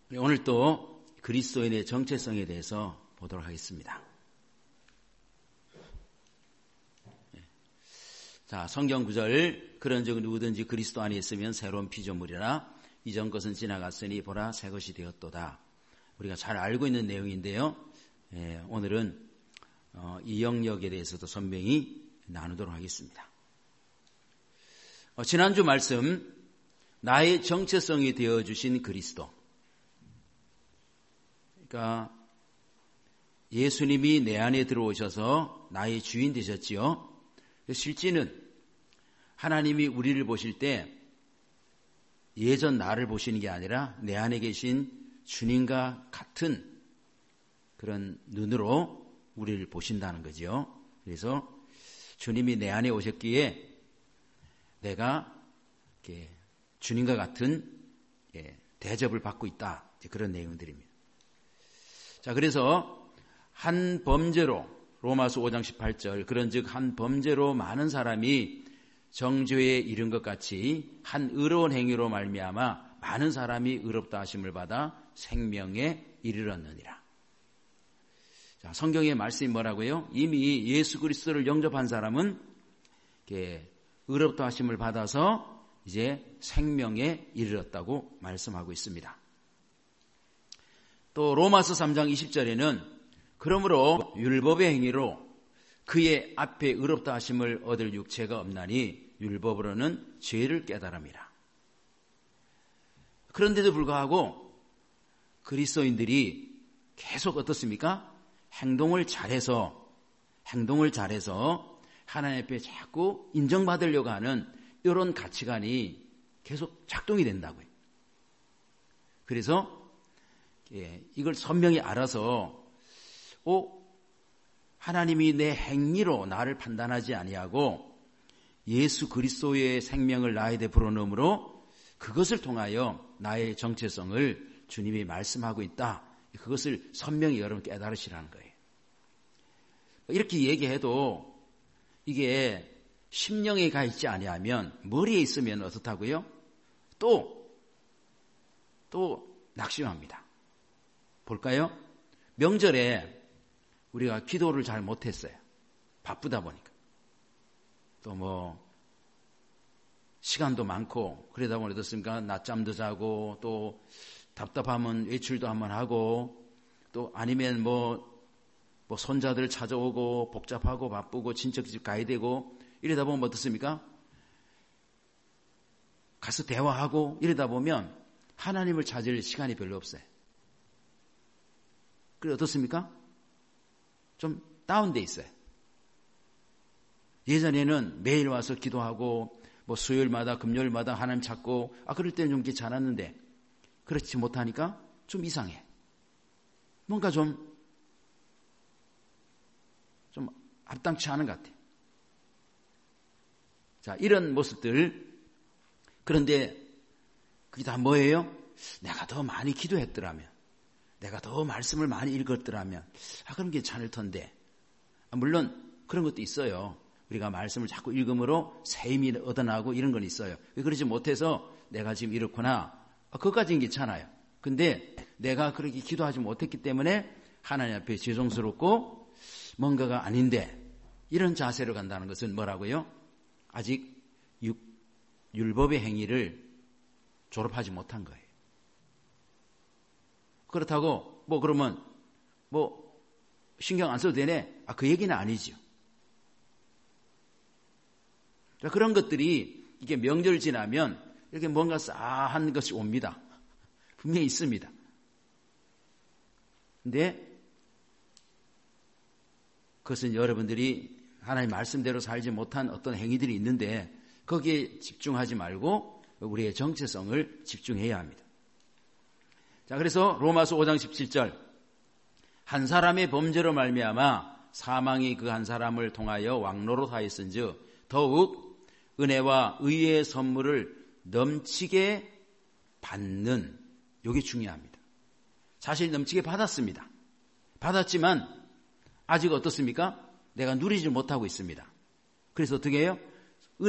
오늘 또 그리스도인의 정체성에 대해서 보도록 하겠습니다. 자, 성경 구절, 그런즉 누구든지 그리스도 안에 있으면 새로운 피조물이라 이전 것은 지나갔으니 보라 새 것이 되었도다. 우리가 잘 알고 있는 내용인데요. 오늘은 이 영역에 대해서도 선명히 나누도록 하겠습니다. 지난주 말씀, 나의 정체성이 되어주신 그리스도. 그러니까 예수님이 내 안에 들어오셔서 나의 주인 되셨지요. 실제는 하나님이 우리를 보실 때 예전 나를 보시는 게 아니라 내 안에 계신 주님과 같은 그런 눈으로 우리를 보신다는 거죠. 그래서 주님이 내 안에 오셨기에 내가 주님과 같은 대접을 받고 있다. 그런 내용들입니다. 자, 그래서 한 범죄로 로마서 5장 18절 그런즉 한 범죄로 많은 사람이 정죄에 이른 것 같이 한 의로운 행위로 말미암아 많은 사람이 의롭다 하심을 받아 생명에 이르렀느니라. 자, 성경의 말씀이 뭐라고요? 이미 예수 그리스도를 영접한 사람은 의롭다 하심을 받아서 이제 생명에 이르렀다고 말씀하고 있습니다. 또 로마서 3장 20절에는 그러므로 율법의 행위로 그의 앞에 의롭다 하심을 얻을 육체가 없나니 율법으로는 죄를 깨달음이라. 그런데도 불구하고 그리스도인들이 계속 어떻습니까? 행동을 잘해서 하나님 앞에 자꾸 인정받으려고 하는 이런 가치관이 계속 작동이 된다고요. 그래서 이걸 선명히 알아서 하나님이 내 행위로 나를 판단하지 아니하고 예수 그리스도의 생명을 나에게 불어넣음으로 그것을 통하여 나의 정체성을 주님이 말씀하고 있다. 그것을 선명히 여러분 깨달으시라는 거예요. 이렇게 얘기해도 이게 심령에 가 있지 아니하면 머리에 있으면 어떻다고요? 또 낙심합니다. 볼까요? 명절에 우리가 기도를 잘 못했어요. 바쁘다 보니까. 또 시간도 많고 그러다 보니 어떻습니까? 낮잠도 자고 또 답답하면 외출도 한번 하고 또 아니면 손자들 찾아오고 복잡하고 바쁘고 친척집 가야 되고 이러다 보면 어떻습니까? 가서 대화하고 이러다 보면 하나님을 찾을 시간이 별로 없어요. 그래 어떻습니까? 좀 다운돼 있어요. 예전에는 매일 와서 기도하고 수요일마다 금요일마다 하나님 찾고 그럴 때는 좀 괜찮았는데 그렇지 못하니까 좀 이상해. 뭔가 좀 합당치 않은 것 같아. 자, 이런 모습들. 그런데 그게 다 뭐예요? 내가 더 많이 기도했더라면, 내가 더 말씀을 많이 읽었더라면 그럼 괜찮을 텐데. 물론 그런 것도 있어요. 우리가 말씀을 자꾸 읽음으로 새 힘이 얻어나고 이런 건 있어요. 그러지 못해서 내가 지금 이렇구나. 그것까지는 괜찮아요. 근데 내가 그렇게 기도하지 못했기 때문에 하나님 앞에 죄송스럽고 뭔가가 아닌데 이런 자세로 간다는 것은 뭐라고요? 아직 율법의 행위를 졸업하지 못한 거예요. 그렇다고 그러면 신경 안 써도 되네. 그 얘기는 아니죠. 그런 것들이 이게 명절 지나면 이렇게 뭔가 싸한 것이 옵니다. 분명히 있습니다. 근데 그것은 여러분들이 하나님 말씀대로 살지 못한 어떤 행위들이 있는데 거기에 집중하지 말고 우리의 정체성을 집중해야 합니다. 자, 그래서 로마서 5장 17절 한 사람의 범죄로 말미암아 사망이 그 한 사람을 통하여 왕노로 하였은즉 더욱 은혜와 의의 선물을 넘치게 받는, 이게 중요합니다. 사실 넘치게 받았습니다. 받았지만 아직 어떻습니까? 내가 누리지 못하고 있습니다. 그래서 어떻게 해요?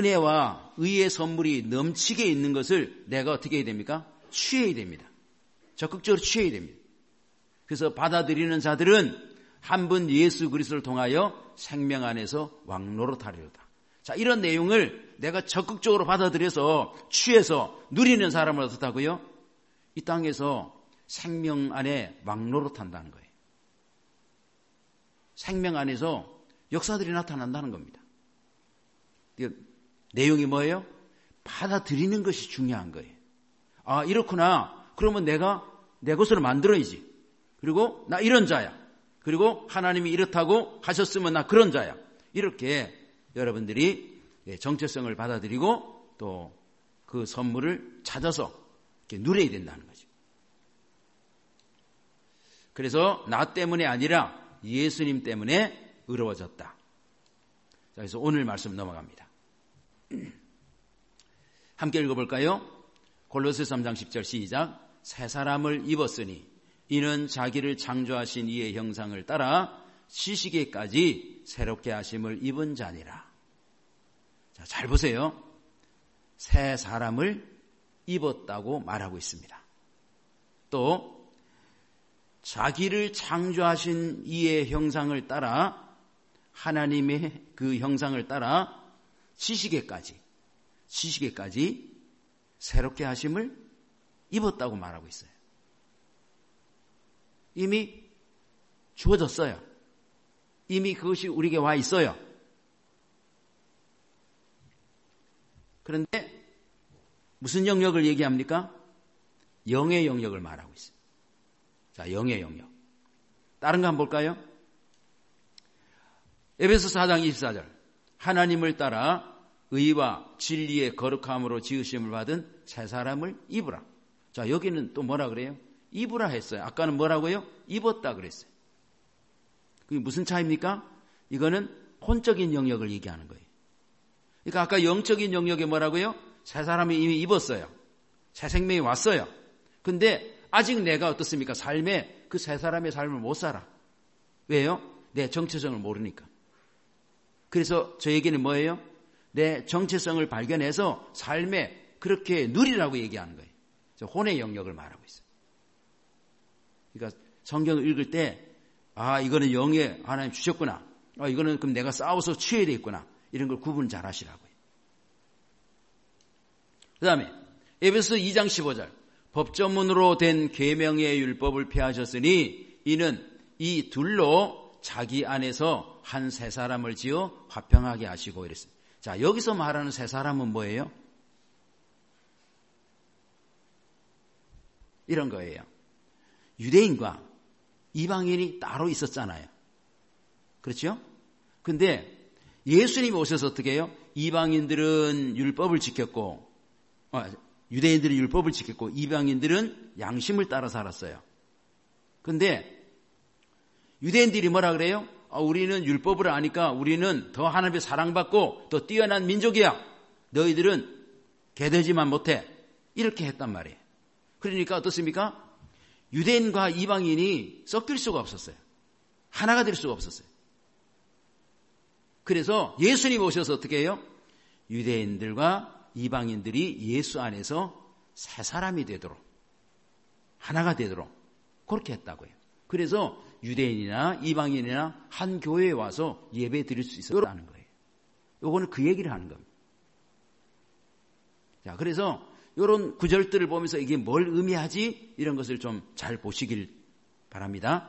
은혜와 의의 선물이 넘치게 있는 것을 내가 어떻게 해야 됩니까? 취해야 됩니다. 적극적으로 취해야 됩니다. 그래서 받아들이는 자들은 한 분 예수 그리스도를 통하여 생명 안에서 왕노릇하리로다. 자, 이런 내용을 내가 적극적으로 받아들여서 취해서 누리는 사람을 어떻다고요? 이 땅에서 생명 안에 왕노릇한다는 거예요. 생명 안에서 역사들이 나타난다는 겁니다. 내용이 뭐예요? 받아들이는 것이 중요한 거예요. 아, 이렇구나. 그러면 내가 내 것으로 만들어야지. 그리고 나 이런 자야. 그리고 하나님이 이렇다고 하셨으면 나 그런 자야. 이렇게 여러분들이 정체성을 받아들이고 또 그 선물을 찾아서 이렇게 누려야 된다는 거죠. 그래서 나 때문에 아니라 예수님 때문에 의로워졌다. 자, 그래서 오늘 말씀 넘어갑니다. 함께 읽어볼까요? 골로새서 3장 10절 시작. 새 사람을 입었으니 이는 자기를 창조하신 이의 형상을 따라 시시게까지 새롭게 하심을 입은 자니라. 자, 잘 보세요. 새 사람을 입었다고 말하고 있습니다. 또 자기를 창조하신 이의 형상을 따라 하나님의 그 형상을 따라 시시게까지 새롭게 하심을 입었다고 말하고 있어요. 이미 주어졌어요. 이미 그것이 우리에게 와 있어요. 그런데 무슨 영역을 얘기합니까? 영의 영역을 말하고 있어요. 자, 영의 영역. 다른 거 한번 볼까요? 에베소 4장 24절. 하나님을 따라 의와 진리의 거룩함으로 지으심을 받은 새 사람을 입으라. 자, 여기는 또 뭐라 그래요? 입으라 했어요. 아까는 뭐라고요? 입었다 그랬어요. 그게 무슨 차이입니까? 이거는 혼적인 영역을 얘기하는 거예요. 그러니까 아까 영적인 영역에 뭐라고요? 새 사람이 이미 입었어요. 새 생명이 왔어요. 근데 아직 내가 어떻습니까? 삶에 그 새 사람의 삶을 못 살아. 왜요? 내 정체성을 모르니까. 그래서 저에게는 뭐예요? 내 정체성을 발견해서 삶에 그렇게 누리라고 얘기하는 거예요. 혼의 영역을 말하고 있어요. 그러니까 성경을 읽을 때 아, 이거는 영에 하나님 주셨구나. 아, 이거는 그럼 내가 싸워서 취해야 되겠구나. 이런 걸 구분 잘 하시라고요. 그 다음에 에베소 2장 15절. 법조문으로 된 계명의 율법을 폐하셨으니 이는 이 둘로 자기 안에서 한 새 사람을 지어 화평하게 하시고 이랬습니다. 자, 여기서 말하는 새 사람은 뭐예요? 이런 거예요. 유대인과 이방인이 따로 있었잖아요. 그렇죠? 근데 예수님이 오셔서 어떻게 해요? 이방인들은 율법을 지켰고 유대인들은 율법을 지켰고 이방인들은 양심을 따라 살았어요. 근데 유대인들이 뭐라 그래요? 우리는 율법을 아니까 우리는 더 하나님의 사랑받고 더 뛰어난 민족이야. 너희들은 개되지만 못해. 이렇게 했단 말이에요. 그러니까 어떻습니까? 유대인과 이방인이 섞일 수가 없었어요. 하나가 될 수가 없었어요. 그래서 예수님 오셔서 어떻게 해요? 유대인들과 이방인들이 예수 안에서 새 사람이 되도록 하나가 되도록 그렇게 했다고요. 그래서 유대인이나 이방인이나 한 교회에 와서 예배 드릴 수 있었다는 거예요. 요거는 그 얘기를 하는 겁니다. 자, 그래서 이런 구절들을 보면서 이게 뭘 의미하지? 이런 것을 좀 잘 보시길 바랍니다.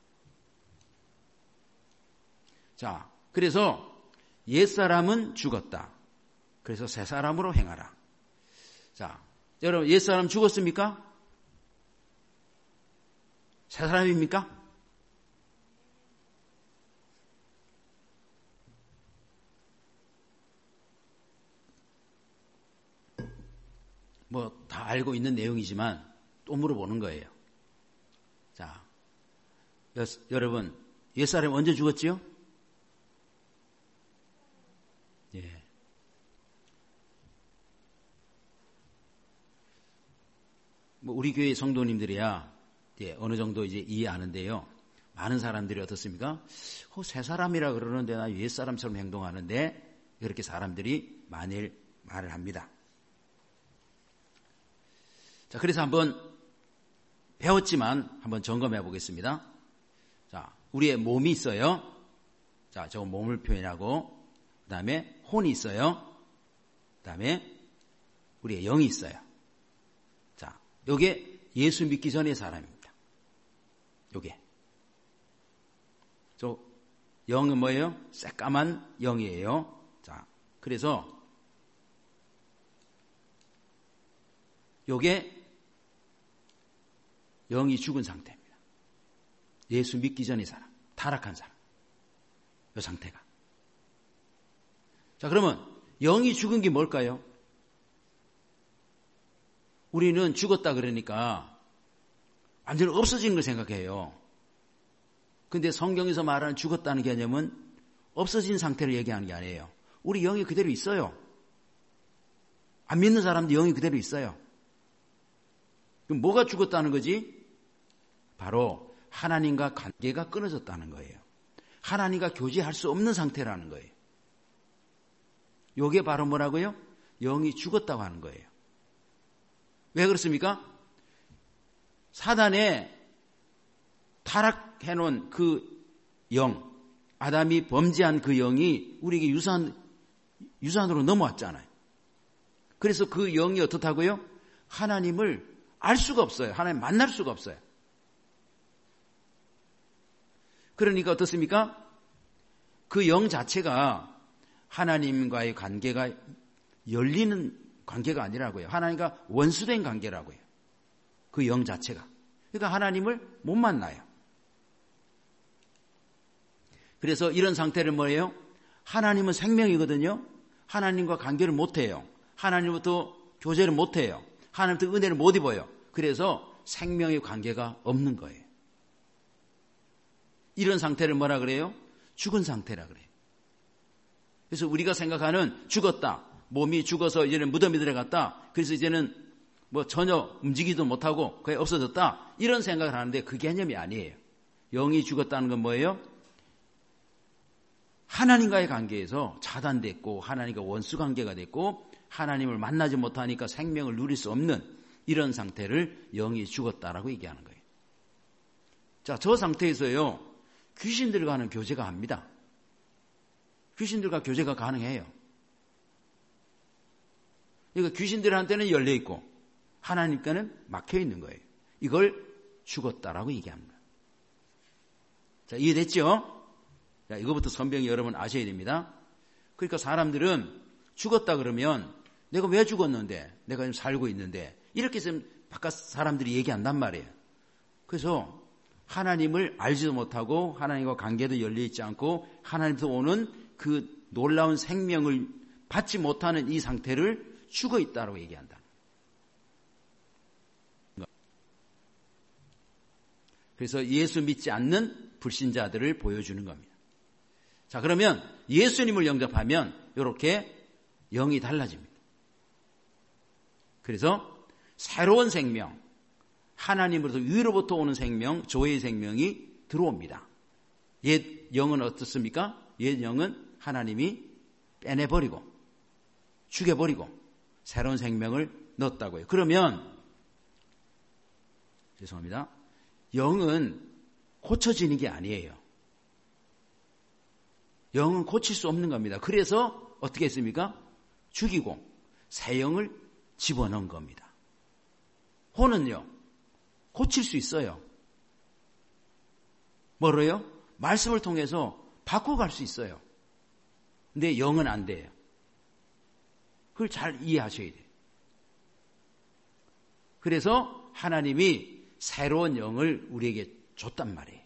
자, 그래서 옛사람은 죽었다. 그래서 새 사람으로 행하라. 자, 여러분 옛사람 죽었습니까? 새 사람입니까? 뭐 다 알고 있는 내용이지만 또 물어보는 거예요. 자, 여러분 옛사람이 언제 죽었지요? 예. 뭐 우리 교회 성도님들이야 어느 정도 이제 이해하는데요. 많은 사람들이 어떻습니까? 새 사람이라 그러는데 나 옛 사람처럼 행동하는데 그렇게 사람들이 많이 말을 합니다. 자, 그래서 한번 배웠지만 한번 점검해 보겠습니다. 자, 우리의 몸이 있어요. 자, 저 몸을 표현하고, 그 다음에 혼이 있어요. 그 다음에 우리의 영이 있어요. 자, 요게 예수 믿기 전의 사람입니다. 요게. 저 영은 뭐예요? 새까만 영이에요. 자, 그래서 요게 영이 죽은 상태입니다. 예수 믿기 전의 사람, 타락한 사람. 요 상태가. 자, 그러면 영이 죽은 게 뭘까요? 우리는 죽었다 그러니까 완전히 없어진 걸 생각해요. 근데 성경에서 말하는 죽었다는 개념은 없어진 상태를 얘기하는 게 아니에요. 우리 영이 그대로 있어요. 안 믿는 사람도 영이 그대로 있어요. 그럼 뭐가 죽었다는 거지? 바로 하나님과 관계가 끊어졌다는 거예요. 하나님과 교제할 수 없는 상태라는 거예요. 이게 바로 뭐라고요? 영이 죽었다고 하는 거예요. 왜 그렇습니까? 사단의 타락해놓은 그 영, 아담이 범죄한 그 영이 우리에게 유산으로 넘어왔잖아요. 그래서 그 영이 어떻다고요? 하나님을 알 수가 없어요. 하나님 만날 수가 없어요. 그러니까 어떻습니까? 그 영 자체가 하나님과의 관계가 열리는 관계가 아니라고요. 하나님과 원수된 관계라고요. 그 영 자체가. 그러니까 하나님을 못 만나요. 그래서 이런 상태를 뭐예요? 하나님은 생명이거든요. 하나님과 관계를 못해요. 하나님부터 교제를 못해요. 하나님부터 은혜를 못 입어요. 그래서 생명의 관계가 없는 거예요. 이런 상태를 뭐라 그래요? 죽은 상태라 그래요. 그래서 우리가 생각하는 죽었다. 몸이 죽어서 이제는 무덤에 들어갔다. 그래서 이제는 뭐 전혀 움직이지도 못하고 거의 없어졌다. 이런 생각을 하는데 그 개념이 아니에요. 영이 죽었다는 건 뭐예요? 하나님과의 관계에서 차단됐고 하나님과 원수 관계가 됐고 하나님을 만나지 못하니까 생명을 누릴 수 없는 이런 상태를 영이 죽었다라고 얘기하는 거예요. 자, 저 상태에서요. 귀신들과는 교제가 합니다. 귀신들과 교제가 가능해요. 그러니까 귀신들한테는 열려있고 하나님께는 막혀있는 거예요. 이걸 죽었다라고 얘기합니다. 자, 이해됐죠? 자, 이거부터 선병이 여러분 아셔야 됩니다. 그러니까 사람들은 죽었다 그러면 내가 왜 죽었는데 내가 지금 살고 있는데 이렇게 해서 바깥 사람들이 얘기한단 말이에요. 그래서 하나님을 알지도 못하고 하나님과 관계도 열려있지 않고 하나님께서 오는 그 놀라운 생명을 받지 못하는 이 상태를 죽어있다고 얘기한다. 그래서 예수 믿지 않는 불신자들을 보여주는 겁니다. 자, 그러면 예수님을 영접하면 이렇게 영이 달라집니다. 그래서 새로운 생명, 하나님으로부터 위로부터 오는 생명, 조의 생명이 들어옵니다. 옛 영은 어떻습니까? 옛 영은 하나님이 빼내버리고 죽여버리고 새로운 생명을 넣었다고요. 그러면 죄송합니다. 영은 고쳐지는 게 아니에요. 영은 고칠 수 없는 겁니다. 그래서 어떻게 했습니까? 죽이고 새 영을 집어넣은 겁니다. 혼은요, 고칠 수 있어요. 뭐로요? 말씀을 통해서 바꿔갈 수 있어요. 근데 영은 안 돼요. 그걸 잘 이해하셔야 돼요. 그래서 하나님이 새로운 영을 우리에게 줬단 말이에요.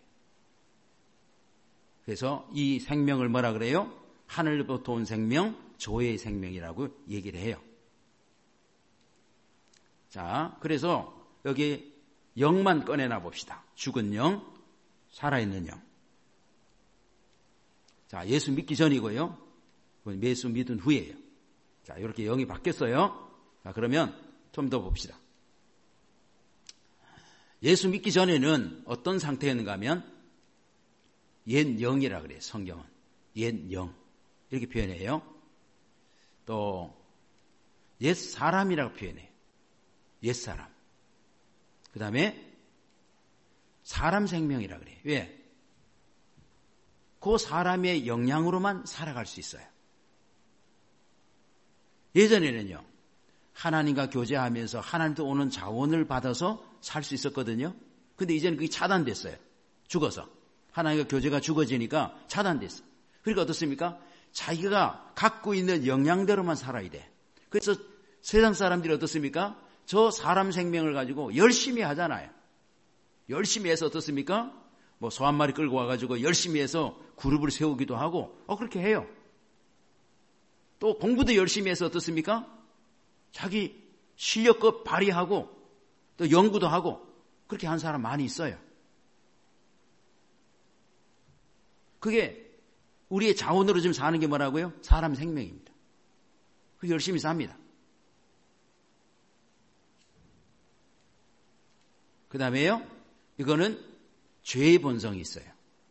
그래서 이 생명을 뭐라 그래요? 하늘로부터 온 생명, 조의 생명이라고 얘기를 해요. 자, 그래서 여기 영만 꺼내나 봅시다. 죽은 영, 살아있는 영. 자, 예수 믿기 전이고요. 예수 믿은 후예요. 자, 이렇게 영이 바뀌었어요. 자, 그러면 좀 더 봅시다. 예수 믿기 전에는 어떤 상태였는가 하면 옛 영이라 그래요. 성경은. 옛 영. 이렇게 표현해요. 또 옛 사람이라고 표현해요. 옛 사람. 그 다음에 사람 생명이라 그래요. 왜? 그 사람의 영향으로만 살아갈 수 있어요. 예전에는요, 하나님과 교제하면서 하나님도 오는 자원을 받아서 살 수 있었거든요. 근데 이제는 그게 차단됐어요. 죽어서. 하나님과 교제가 죽어지니까 차단됐어요. 그러니까 어떻습니까? 자기가 갖고 있는 영향대로만 살아야 돼. 그래서 세상 사람들이 어떻습니까? 저 사람 생명을 가지고 열심히 하잖아요. 열심히 해서 어떻습니까? 뭐 소 한 마리 끌고 와가지고 열심히 해서 그룹을 세우기도 하고, 그렇게 해요. 또 공부도 열심히 해서 어떻습니까? 자기 실력껏 발휘하고, 또 연구도 하고, 그렇게 한 사람 많이 있어요. 그게 우리의 자원으로 지금 사는 게 뭐라고요? 사람 생명입니다. 그게 열심히 삽니다. 그 다음에요, 이거는 죄의 본성이 있어요.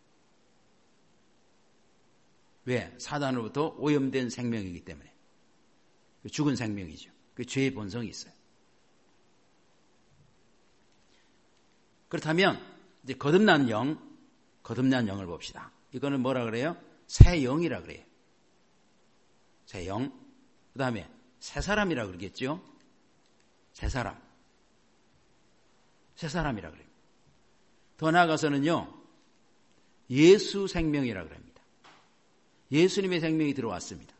왜? 사단으로부터 오염된 생명이기 때문에. 죽은 생명이죠. 그 죄의 본성이 있어요. 그렇다면 이제 거듭난 영을 봅시다. 이거는 뭐라 그래요? 새 영이라 그래요. 새 영. 그 다음에 새 사람이라 그러겠죠. 새 사람이라 그래요. 더 나아가서는요, 예수 생명이라 그럽니다. 예수님의 생명이 들어왔습니다.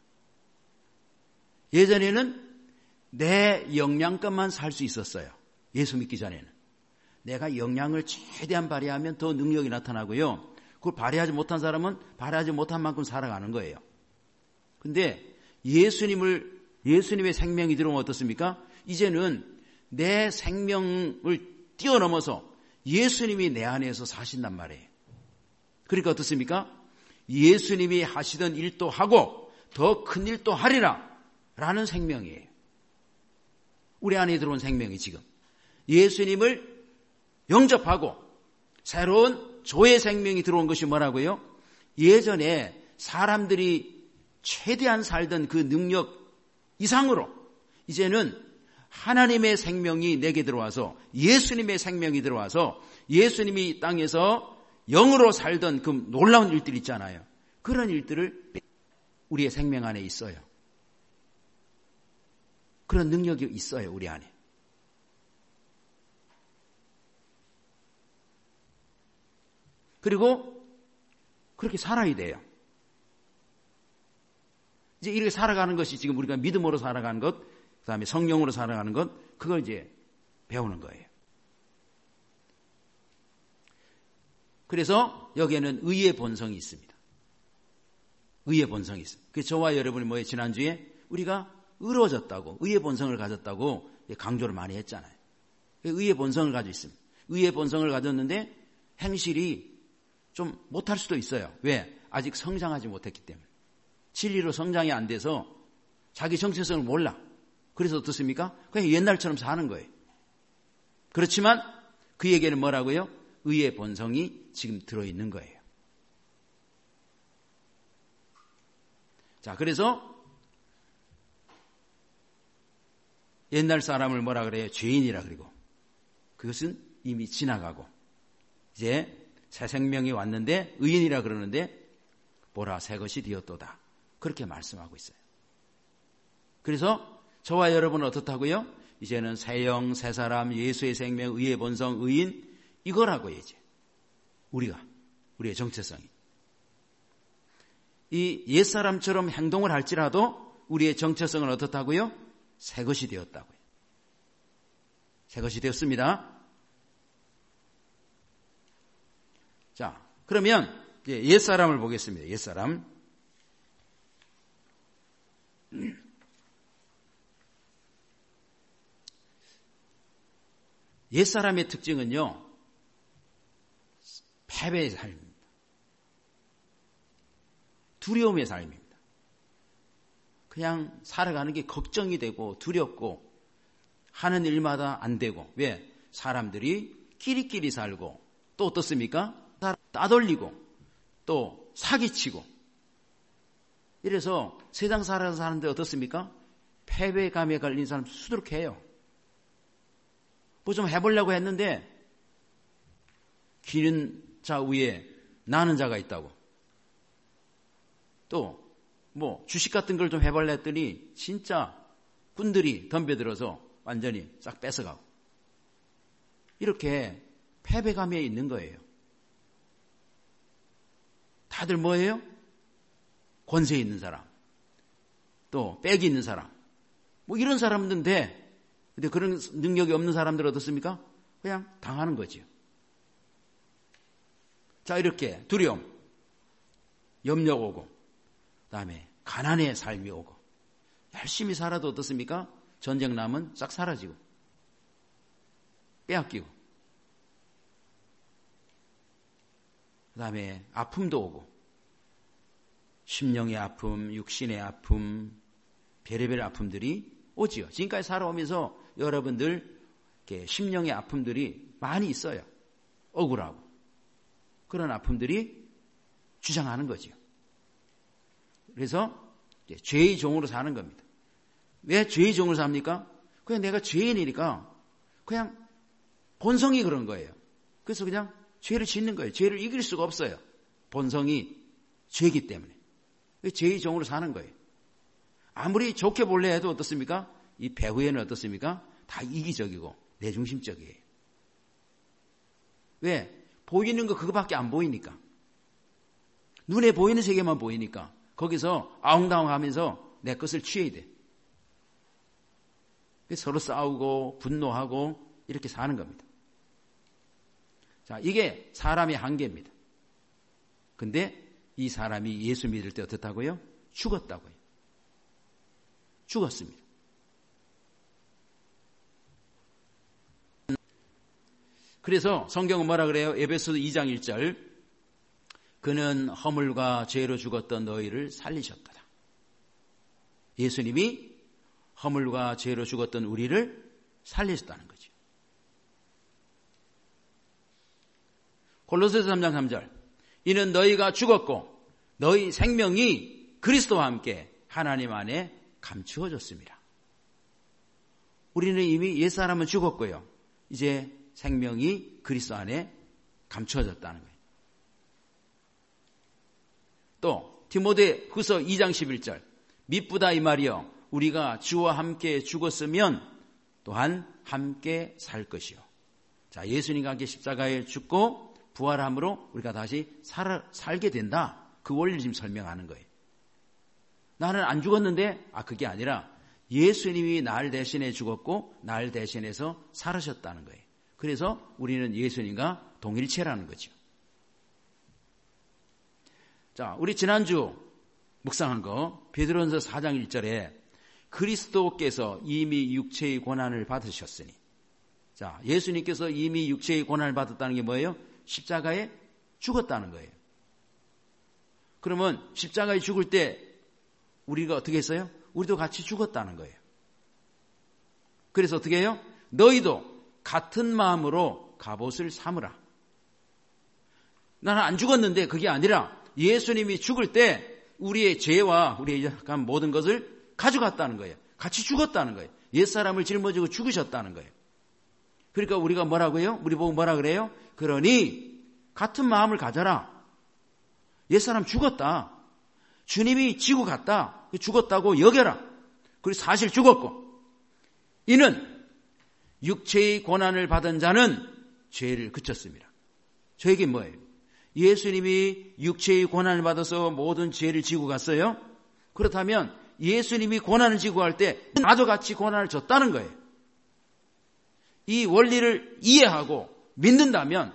예전에는 내 역량껏만 살 수 있었어요. 예수 믿기 전에는. 내가 역량을 최대한 발휘하면 더 능력이 나타나고요. 그걸 발휘하지 못한 사람은 발휘하지 못한 만큼 살아가는 거예요. 근데 예수님의 생명이 들어오면 어떻습니까? 이제는 내 생명을 뛰어넘어서 예수님이 내 안에서 사신단 말이에요. 그러니까 어떻습니까? 예수님이 하시던 일도 하고 더 큰 일도 하리라 라는 생명이에요. 우리 안에 들어온 생명이 지금 예수님을 영접하고 새로운 조의 생명이 들어온 것이 뭐라고요? 예전에 사람들이 최대한 살던 그 능력 이상으로 이제는 하나님의 생명이 내게 들어와서 예수님의 생명이 들어와서 예수님이 땅에서 영으로 살던 그 놀라운 일들 있잖아요. 그런 일들을 우리의 생명 안에 있어요. 그런 능력이 있어요, 우리 안에. 그리고 그렇게 살아야 돼요. 이제 이렇게 살아가는 것이 지금 우리가 믿음으로 살아가는 것, 그 다음에 성령으로 살아가는 것, 그걸 이제 배우는 거예요. 그래서 여기에는 의의 본성이 있습니다. 의의 본성이 있습니다. 그래서 저와 여러분이 뭐예요? 지난주에 우리가 의로워졌다고, 의의 본성을 가졌다고 강조를 많이 했잖아요. 의의 본성을 가지고 있습니다. 의의 본성을 가졌는데 행실이 좀 못할 수도 있어요. 왜? 아직 성장하지 못했기 때문에. 진리로 성장이 안 돼서 자기 정체성을 몰라. 그래서 어떻습니까? 그냥 옛날처럼 사는 거예요. 그렇지만 그에게는 뭐라고요? 의의 본성이 지금 들어있는 거예요. 자, 그래서 옛날 사람을 뭐라 그래요? 죄인이라 그러고 그것은 이미 지나가고 이제 새 생명이 왔는데 의인이라 그러는데 보라 새 것이 되었도다. 그렇게 말씀하고 있어요. 그래서 저와 여러분은 어떻다고요? 이제는 새 영, 새 사람, 예수의 생명, 의의 본성, 의인 이거라고요. 이제 우리의 정체성이. 이 옛사람처럼 행동을 할지라도 우리의 정체성은 어떻다고요? 새 것이 되었다고요. 새 것이 되었습니다. 자, 그러면 옛사람을 보겠습니다. 옛사람. 옛사람의 특징은요, 패배의 삶입니다. 두려움의 삶입니다. 그냥 살아가는 게 걱정이 되고 두렵고 하는 일마다 안 되고. 왜? 사람들이 끼리끼리 살고 또 어떻습니까? 따돌리고 또 사기치고 이래서 세상 살아서 사는데 어떻습니까? 패배감에 걸린 사람 수두룩해요. 뭐 좀 해보려고 했는데 기는 자 위에 나는 자가 있다고. 또 뭐 주식 같은 걸 좀 해볼래 했더니 진짜 군들이 덤벼들어서 완전히 싹 뺏어가고. 이렇게 패배감에 있는 거예요. 다들 뭐예요? 권세 있는 사람, 또 빽이 있는 사람, 뭐 이런 사람들은 돼. 근데 그런 능력이 없는 사람들은 어떻습니까? 그냥 당하는 거지요. 자, 이렇게 두려움, 염려가 오고, 그 다음에 가난의 삶이 오고, 열심히 살아도 어떻습니까? 전쟁 나면 싹 사라지고, 빼앗기고, 그 다음에 아픔도 오고, 심령의 아픔, 육신의 아픔, 별의별 아픔들이 오지요. 지금까지 살아오면서 여러분들 심령의 아픔들이 많이 있어요. 억울하고. 그런 아픔들이 주장하는 거지요. 그래서 죄의 종으로 사는 겁니다. 왜 죄의 종으로 삽니까? 그냥 내가 죄인이니까 그냥 본성이 그런 거예요. 그래서 그냥 죄를 짓는 거예요. 죄를 이길 수가 없어요. 본성이 죄이기 때문에. 죄의 종으로 사는 거예요. 아무리 좋게 볼래 해도 어떻습니까? 이 배후에는 어떻습니까? 다 이기적이고 내중심적이에요. 왜? 보이는 거 그거밖에 안 보이니까. 눈에 보이는 세계만 보이니까 거기서 아웅다웅하면서 내 것을 취해야 돼. 서로 싸우고 분노하고 이렇게 사는 겁니다. 자, 이게 사람의 한계입니다. 근데 이 사람이 예수 믿을 때 어떻다고요? 죽었다고요. 죽었습니다. 그래서 성경은 뭐라 그래요? 에베소서 2장 1절. 그는 허물과 죄로 죽었던 너희를 살리셨도다. 예수님이 허물과 죄로 죽었던 우리를 살리셨다는 거죠. 골로새서 3장 3절. 이는 너희가 죽었고 너희 생명이 그리스도와 함께 하나님 안에 감추어졌습니다. 우리는 이미 옛사람은 죽었고요. 이제 생명이 그리스도 안에 감추어졌다는 거예요. 또 디모데후서 2장 11절. 미쁘다 이 말이요. 우리가 주와 함께 죽었으면 또한 함께 살 것이요. 자, 예수님과 함께 십자가에 죽고 부활함으로 우리가 다시 살게 된다. 그 원리를 지금 설명하는 거예요. 나는 안 죽었는데, 그게 아니라 예수님이 날 대신해 죽었고 날 대신해서 살으셨다는 거예요. 그래서 우리는 예수님과 동일체라는 거죠. 자, 우리 지난주 묵상한 거 베드로전서 4장 1절에 그리스도께서 이미 육체의 고난을 받으셨으니. 자, 예수님께서 이미 육체의 고난을 받았다는 게 뭐예요? 십자가에 죽었다는 거예요. 그러면 십자가에 죽을 때 우리가 어떻게 했어요? 우리도 같이 죽었다는 거예요. 그래서 어떻게 해요? 너희도 같은 마음으로 갑옷을 삼으라. 나는 안 죽었는데 그게 아니라 예수님이 죽을 때 우리의 죄와 우리의 약한 모든 것을 가져갔다는 거예요. 같이 죽었다는 거예요. 옛사람을 짊어지고 죽으셨다는 거예요. 그러니까 우리가 뭐라고요? 우리 보고 뭐라 그래요? 그러니 같은 마음을 가져라. 옛사람 죽었다. 주님이 지고 갔다. 죽었다고 여겨라. 그리고 사실 죽었고 이는 육체의 고난을 받은 자는 죄를 그쳤습니다. 저에게 뭐예요? 예수님이 육체의 고난을 받아서 모든 죄를 지고 갔어요. 그렇다면 예수님이 고난을 지고 갈 때 나도 같이 고난을 졌다는 거예요. 이 원리를 이해하고 믿는다면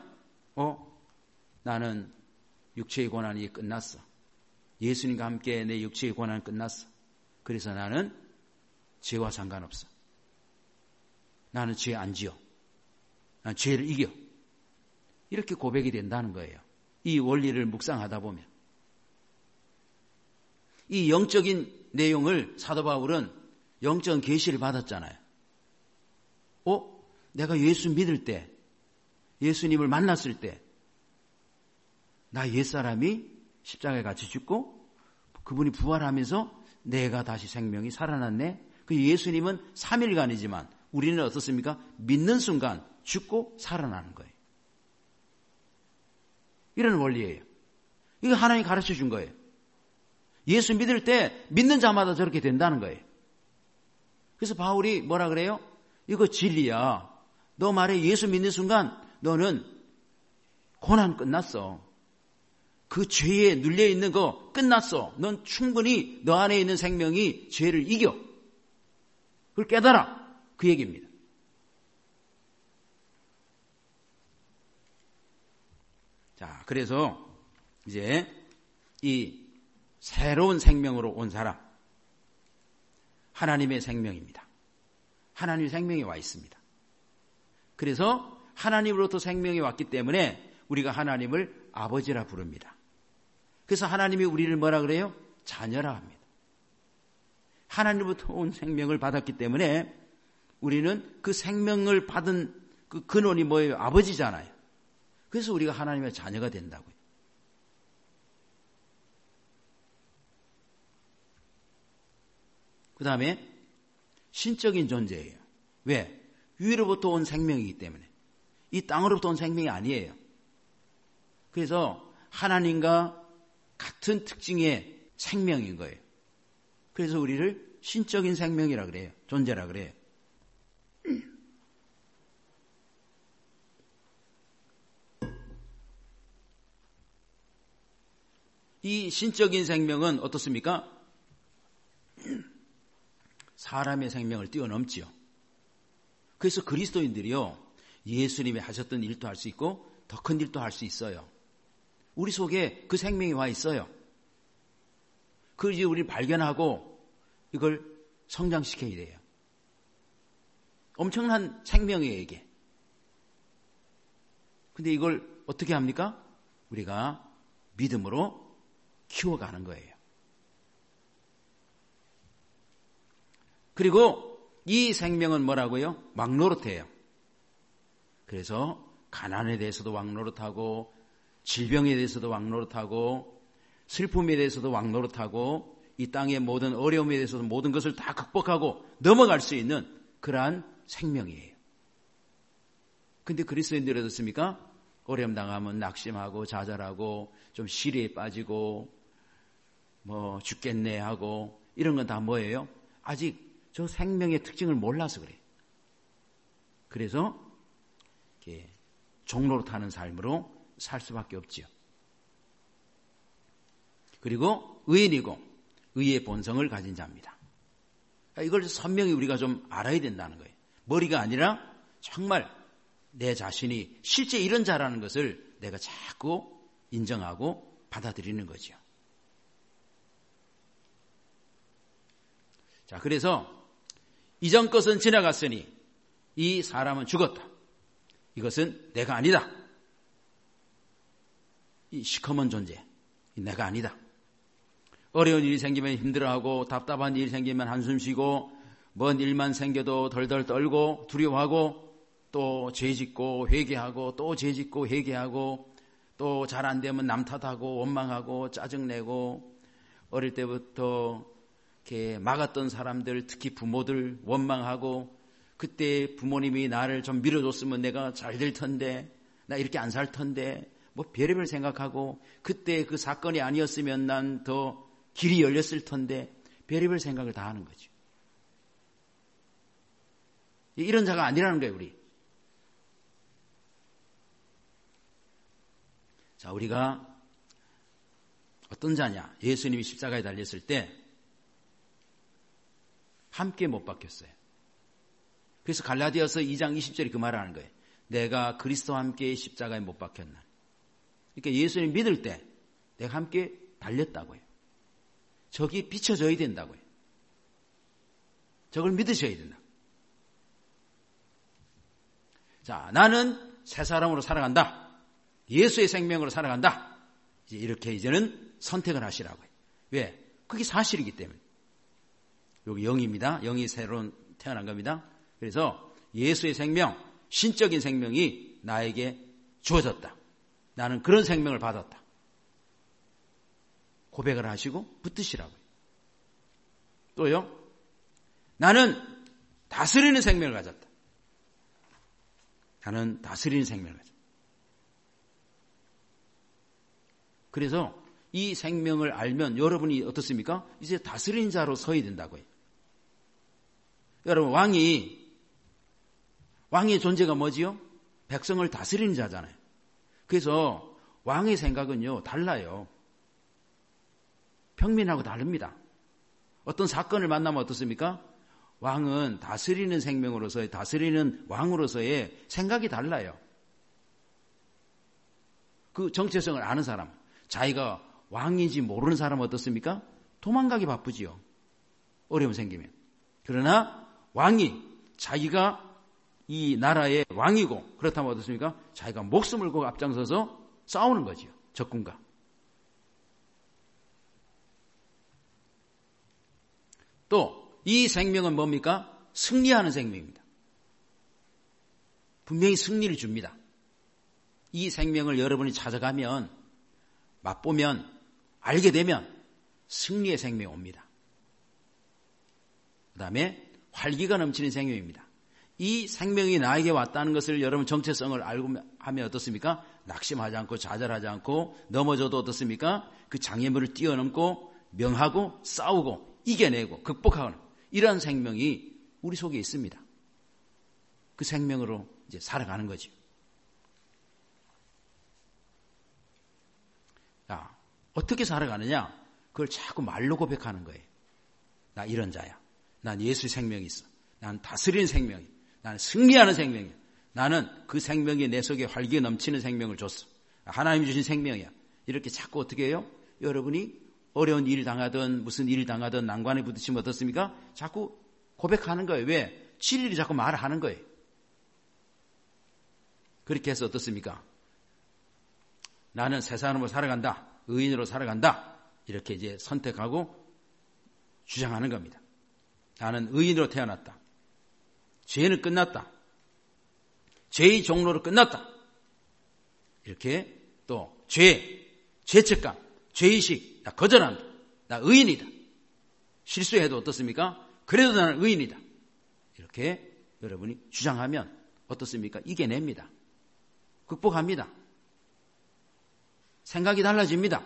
나는 육체의 고난이 끝났어. 예수님과 함께 내 육체의 고난은 끝났어. 그래서 나는 죄와 상관없어. 나는 죄 안 지어. 난 죄를 이겨. 이렇게 고백이 된다는 거예요. 이 원리를 묵상하다 보면. 이 영적인 내용을 사도 바울은 영적 계시를 받았잖아요. 내가 예수 믿을 때, 예수님을 만났을 때, 나 옛사람이 십자가에 같이 죽고 그분이 부활하면서 내가 다시 생명이 살아났네. 그 예수님은 3일간이지만 우리는 어떻습니까? 믿는 순간 죽고 살아나는 거예요. 이런 원리예요. 이거 하나님이 가르쳐 준 거예요. 예수 믿을 때 믿는 자마다 저렇게 된다는 거예요. 그래서 바울이 뭐라 그래요? 이거 진리야. 너 말에 예수 믿는 순간 너는 고난 끝났어. 그 죄에 눌려있는 거 끝났어. 넌 충분히 너 안에 있는 생명이 죄를 이겨. 그걸 깨달아. 그 얘기입니다. 자, 그래서 이제 이 새로운 생명으로 온 사람, 하나님의 생명입니다. 하나님의 생명이 와 있습니다. 그래서 하나님으로부터 생명이 왔기 때문에 우리가 하나님을 아버지라 부릅니다. 그래서 하나님이 우리를 뭐라 그래요? 자녀라 합니다. 하나님으로부터 온 생명을 받았기 때문에 우리는 그 생명을 받은 그 근원이 뭐예요? 아버지잖아요. 그래서 우리가 하나님의 자녀가 된다고요. 그 다음에 신적인 존재예요. 왜? 위로부터 온 생명이기 때문에. 이 땅으로부터 온 생명이 아니에요. 그래서 하나님과 같은 특징의 생명인 거예요. 그래서 우리를 신적인 생명이라 그래요. 존재라 그래요. 이 신적인 생명은 어떻습니까? 사람의 생명을 뛰어넘지요. 그래서 그리스도인들이요, 예수님이 하셨던 일도 할 수 있고 더 큰 일도 할 수 있어요. 우리 속에 그 생명이 와 있어요. 그걸 이제 우리 발견하고 이걸 성장시켜야 돼요. 엄청난 생명이에요, 이게. 근데 이걸 어떻게 합니까? 우리가 믿음으로 키워가는 거예요. 그리고 이 생명은 뭐라고요? 왕노릇해요. 그래서 가난에 대해서도 왕노릇하고, 질병에 대해서도 왕노릇하고, 슬픔에 대해서도 왕노릇하고, 이 땅의 모든 어려움에 대해서도 모든 것을 다 극복하고 넘어갈 수 있는 그러한 생명이에요. 근데 그리스도인들이 어떻습니까? 어려움 당하면 낙심하고 좌절하고 좀 시리에 빠지고 뭐 죽겠네 하고 이런 건 다 뭐예요? 아직 저 생명의 특징을 몰라서 그래요. 그래서 이렇게 종로로 타는 삶으로 살 수밖에 없지요. 그리고 의인이고 의의 본성을 가진 자입니다. 이걸 선명히 우리가 좀 알아야 된다는 거예요. 머리가 아니라 정말 내 자신이 실제 이런 자라는 것을 내가 자꾸 인정하고 받아들이는 거죠. 자, 그래서 이전 것은 지나갔으니 이 사람은 죽었다. 이것은 내가 아니다. 이 시커먼 존재, 내가 아니다. 어려운 일이 생기면 힘들어하고 답답한 일이 생기면 한숨 쉬고 먼 일만 생겨도 덜덜 떨고 두려워하고 또 죄짓고 회개하고 또 죄짓고 회개하고 또 잘 안 되면 남 탓하고 원망하고 짜증내고 어릴 때부터 이렇게 막았던 사람들 특히 부모들 원망하고 그때 부모님이 나를 좀 밀어줬으면 내가 잘 될 텐데 나 이렇게 안 살 텐데 뭐 별의별 생각하고 그때 그 사건이 아니었으면 난 더 길이 열렸을 텐데 별의별 생각을 다 하는 거죠. 이런 자가 아니라는 거예요, 우리. 자, 우리가 어떤 자냐? 예수님이 십자가에 달렸을 때 함께 못 박혔어요. 그래서 갈라디아서 2장 20절에 그 말을 하는 거예요. 내가 그리스도와 함께 십자가에 못 박혔나. 그러니까 예수님 믿을 때 내가 함께 달렸다고요. 저기 비춰져야 된다고요. 저걸 믿으셔야 된다. 자, 나는 새 사람으로 살아간다. 예수의 생명으로 살아간다. 이제 이렇게 이제는 선택을 하시라고요. 왜? 그게 사실이기 때문에. 여기 영입니다. 영이 새로 태어난 겁니다. 그래서 예수의 생명, 신적인 생명이 나에게 주어졌다. 나는 그런 생명을 받았다. 고백을 하시고 붙드시라고요. 또요. 나는 다스리는 생명을 가졌다. 나는 다스리는 생명을 가졌다. 그래서 이 생명을 알면 여러분이 어떻습니까? 이제 다스리는 자로 서야 된다고요. 여러분, 왕의 존재가 뭐지요? 백성을 다스리는 자잖아요. 그래서 왕의 생각은요, 달라요. 평민하고 다릅니다. 어떤 사건을 만나면 어떻습니까? 왕은 다스리는 생명으로서의, 다스리는 왕으로서의 생각이 달라요. 그 정체성을 아는 사람, 자기가 왕인지 모르는 사람은 어떻습니까? 도망가기 바쁘지요. 어려움 생기면. 그러나 왕이 자기가 이 나라의 왕이고 그렇다면 어떻습니까? 자기가 목숨을 걸고 앞장서서 싸우는 거지요. 적군과. 또 이 생명은 뭡니까? 승리하는 생명입니다. 분명히 승리를 줍니다. 이 생명을 여러분이 찾아가면, 맛보면, 알게 되면 승리의 생명이 옵니다. 그 다음에 활기가 넘치는 생명입니다. 이 생명이 나에게 왔다는 것을 여러분 정체성을 알고 하면 어떻습니까? 낙심하지 않고 좌절하지 않고 넘어져도 어떻습니까? 그 장애물을 뛰어넘고 명하고 싸우고 이겨내고 극복하는 이러한 생명이 우리 속에 있습니다. 그 생명으로 이제 살아가는 거죠. 자, 어떻게 살아가느냐? 그걸 자꾸 말로 고백하는 거예요. 나 이런 자야. 난 예수의 생명이 있어. 난 다스리는 생명이. 나는 승리하는 생명이야. 나는 그 생명이 내 속에 활기 넘치는 생명을 줬어. 하나님이 주신 생명이야. 이렇게 자꾸 어떻게 해요? 여러분이 어려운 일 당하든 무슨 일 당하든 난관에 부딪히면 어떻습니까? 자꾸 고백하는 거예요. 왜? 진리를 자꾸 말하는 거예요. 그렇게 해서 어떻습니까? 나는 새 사람으로 살아간다. 의인으로 살아간다. 이렇게 이제 선택하고 주장하는 겁니다. 나는 의인으로 태어났다. 죄는 끝났다. 죄의 종로로 끝났다. 이렇게 또 죄책감, 죄의식, 나 거절한다. 나 의인이다. 실수해도 어떻습니까? 그래도 나는 의인이다. 이렇게 여러분이 주장하면 어떻습니까? 이겨냅니다. 극복합니다. 생각이 달라집니다.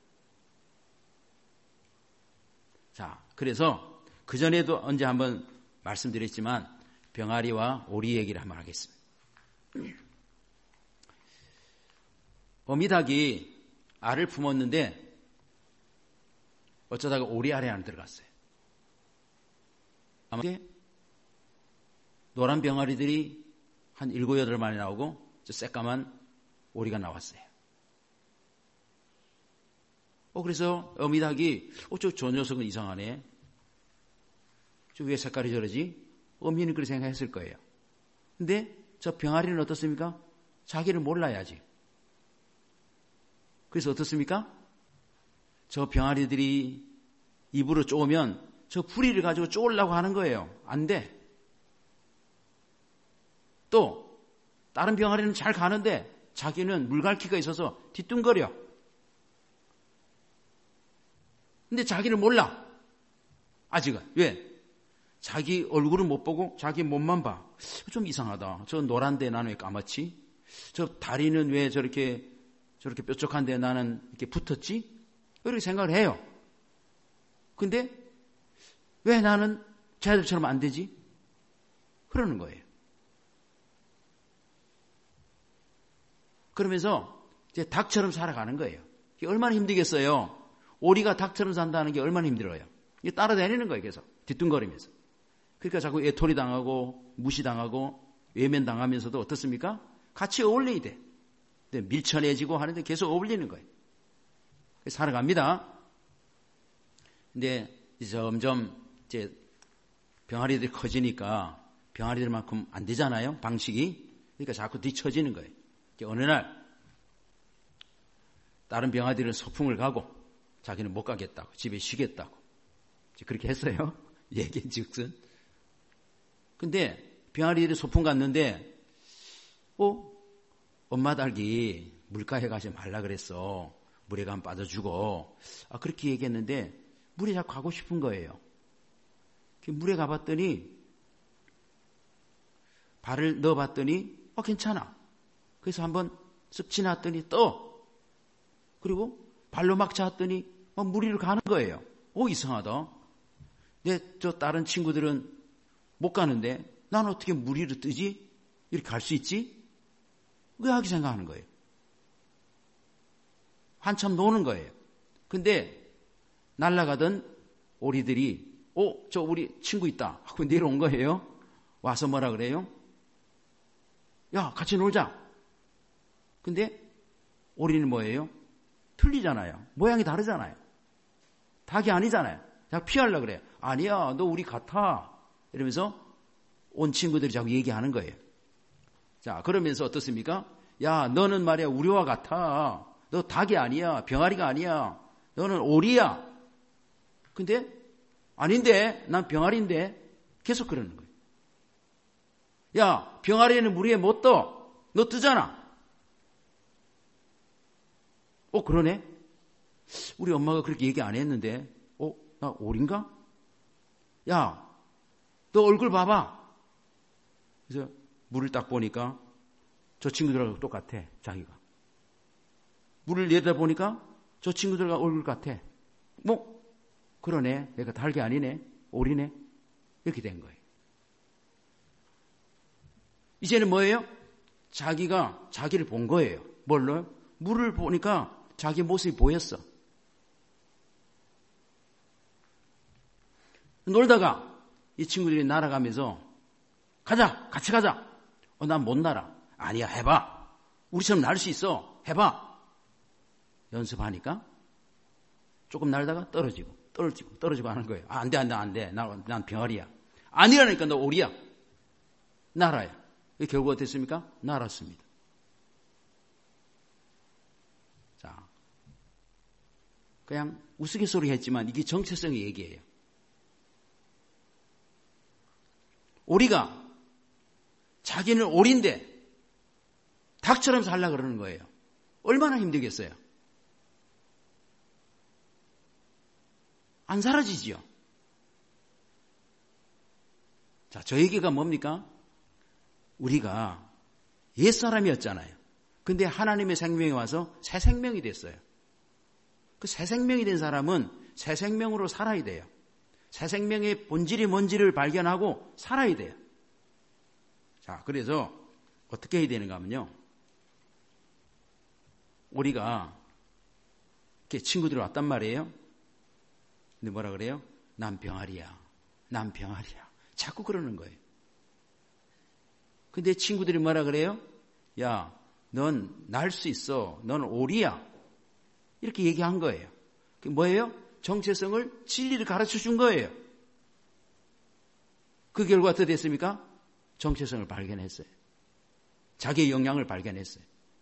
자, 그래서 그전에도 언제 한번 말씀드렸지만 병아리와 오리 얘기를 한번 하겠습니다. 어미닭이 알을 품었는데 어쩌다가 오리 알에 안에 들어갔어요. 아마 노란 병아리들이 한 7, 8마리 나오고 저 새까만 오리가 나왔어요. 그래서 어미닭이 저 녀석은 이상하네. 저 왜 색깔이 저러지? 어미는 그렇게 생각했을 거예요. 근데 저 병아리는 어떻습니까? 자기를 몰라야지. 그래서 어떻습니까? 저 병아리들이 입으로 쪼으면 저 부리를 가지고 쪼으려고 하는 거예요. 안 돼. 또 다른 병아리는 잘 가는데 자기는 물갈퀴가 있어서 뒤뚱거려. 근데 자기를 몰라. 아직은. 왜? 자기 얼굴은 못 보고 자기 몸만 봐. 좀 이상하다. 저 노란데 나는 왜 까맣지? 저 다리는 왜 저렇게 뾰족한데 나는 이렇게 붙었지? 이렇게 생각을 해요. 근데 왜 나는 쟤들처럼 안 되지? 그러는 거예요. 그러면서 이제 닭처럼 살아가는 거예요. 이게 얼마나 힘들겠어요. 오리가 닭처럼 산다는 게 얼마나 힘들어요. 이게 따라다니는 거예요. 계속 뒤뚱거리면서. 그러니까 자꾸 애토리 당하고 무시당하고 외면당하면서도 어떻습니까? 같이 어울려야 돼. 근데 밀쳐내지고 하는데 계속 어울리는 거예요. 살아갑니다. 근데 점점 이제 병아리들이 커지니까 병아리들만큼 안 되잖아요. 방식이. 그러니까 자꾸 뒤처지는 거예요. 어느 날 다른 병아리들은 소풍을 가고 자기는 못 가겠다고 집에 쉬겠다고 그렇게 했어요. 얘기즉슨. 근데 병아리들이 소풍 갔는데 엄마 닭이 물가에 가지 말라 그랬어. 물에 가면 빠져주고 그렇게 얘기했는데 물에 자꾸 가고 싶은 거예요. 물에 가봤더니 발을 넣어봤더니 괜찮아. 그래서 한번 쓱 지났더니 그리고 발로 막 찼더니 막 무리를 가는 거예요. 이상하다. 저 다른 친구들은 못 가는데 난 어떻게 무리를 뜨지? 이렇게 갈 수 있지? 의아하게 생각하는 거예요. 한참 노는 거예요. 근데 날아가던 오리들이 저 우리 친구 있다 하고 내려온 거예요. 와서 뭐라 그래요? 야, 같이 놀자. 근데 오리는 뭐예요? 틀리잖아요. 모양이 다르잖아요. 닭이 아니잖아요. 자꾸 피하려고 그래요. 아니야, 너 우리 같아. 이러면서 온 친구들이 자꾸 얘기하는 거예요. 자, 그러면서 어떻습니까? 야, 너는 말이야 우리와 같아. 너 닭이 아니야. 병아리가 아니야. 너는 오리야. 근데 아닌데 난 병아리인데 계속 그러는 거예요. 야, 병아리는 물 위에 못 떠. 너 뜨잖아. 그러네. 우리 엄마가 그렇게 얘기 안 했는데 나 오리인가? 야, 너 얼굴 봐봐. 그래서 물을 딱 보니까 저 친구들하고 똑같아. 자기가. 물을 내다보니까 저 친구들과 얼굴 같아. 그러네. 내가 닭이 아니네. 오리네. 이렇게 된 거예요. 이제는 뭐예요? 자기가 자기를 본 거예요. 뭘로요? 물을 보니까 자기 모습이 보였어. 놀다가 이 친구들이 날아가면서 가자, 같이 가자. 난 못 날아. 아니야, 해봐. 우리처럼 날 수 있어. 해봐. 연습하니까 조금 날다가 떨어지고 하는 거예요. 안 돼. 난 병아리야. 아니라니까 너 오리야. 날아야. 결국 어땠습니까? 날았습니다. 자, 그냥 우스갯소리 했지만 이게 정체성의 얘기예요. 오리가 자기는 오리인데 닭처럼 살려고 그러는 거예요. 얼마나 힘들겠어요? 안 사라지지요. 자, 저 얘기가 뭡니까? 우리가 옛사람이었잖아요. 근데 하나님의 생명이 와서 새 생명이 됐어요. 그 새 생명이 된 사람은 새 생명으로 살아야 돼요. 새 생명의 본질이 뭔지를 발견하고 살아야 돼요. 자, 그래서 어떻게 해야 되는가 하면요. 우리가 이렇게 친구들이 왔단 말이에요. 근데 뭐라 그래요? 난 병아리야. 자꾸 그러는 거예요. 근데 친구들이 뭐라 그래요? 야, 넌 날 수 있어. 넌 오리야. 이렇게 얘기한 거예요. 그게 뭐예요? 정체성을, 진리를 가르쳐 준 거예요. 그 결과 어떻게 됐습니까? 정체성을 발견했어요. 자기의 역량을 발견했어요.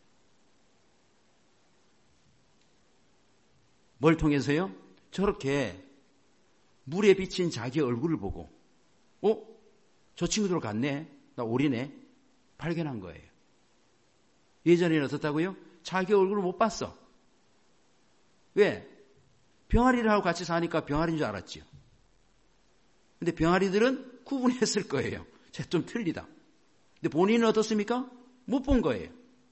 뭘 통해서요? 저렇게 물에 비친 자기의 얼굴을 보고 저 친구들 같네. 나 오리네. 발견한 거예요. 예전에는 어떻다고요? 자기 얼굴을 못 봤어. 왜? 병아리들하고 같이 사니까 병아리인 줄 알았지요. 근데 병아리들은 구분했을 거예요. 좀 틀리다. 근데 본인은 어떻습니까? 못 본 거예요.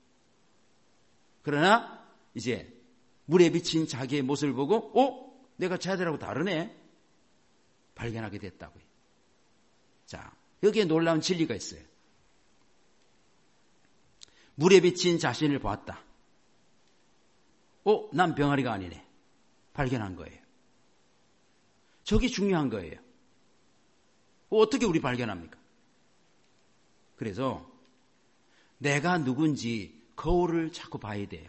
그러나 이제 물에 비친 자기의 모습을 보고 내가 쟤들하고 다르네. 발견하게 됐다고요. 자, 여기에 놀라운 진리가 있어요. 물에 비친 자신을 보았다. 난 병아리가 아니네. 발견한 거예요. 저게 중요한 거예요. 어떻게 우리 발견합니까? 그래서 내가 누군지 거울을 자꾸 봐야 돼요.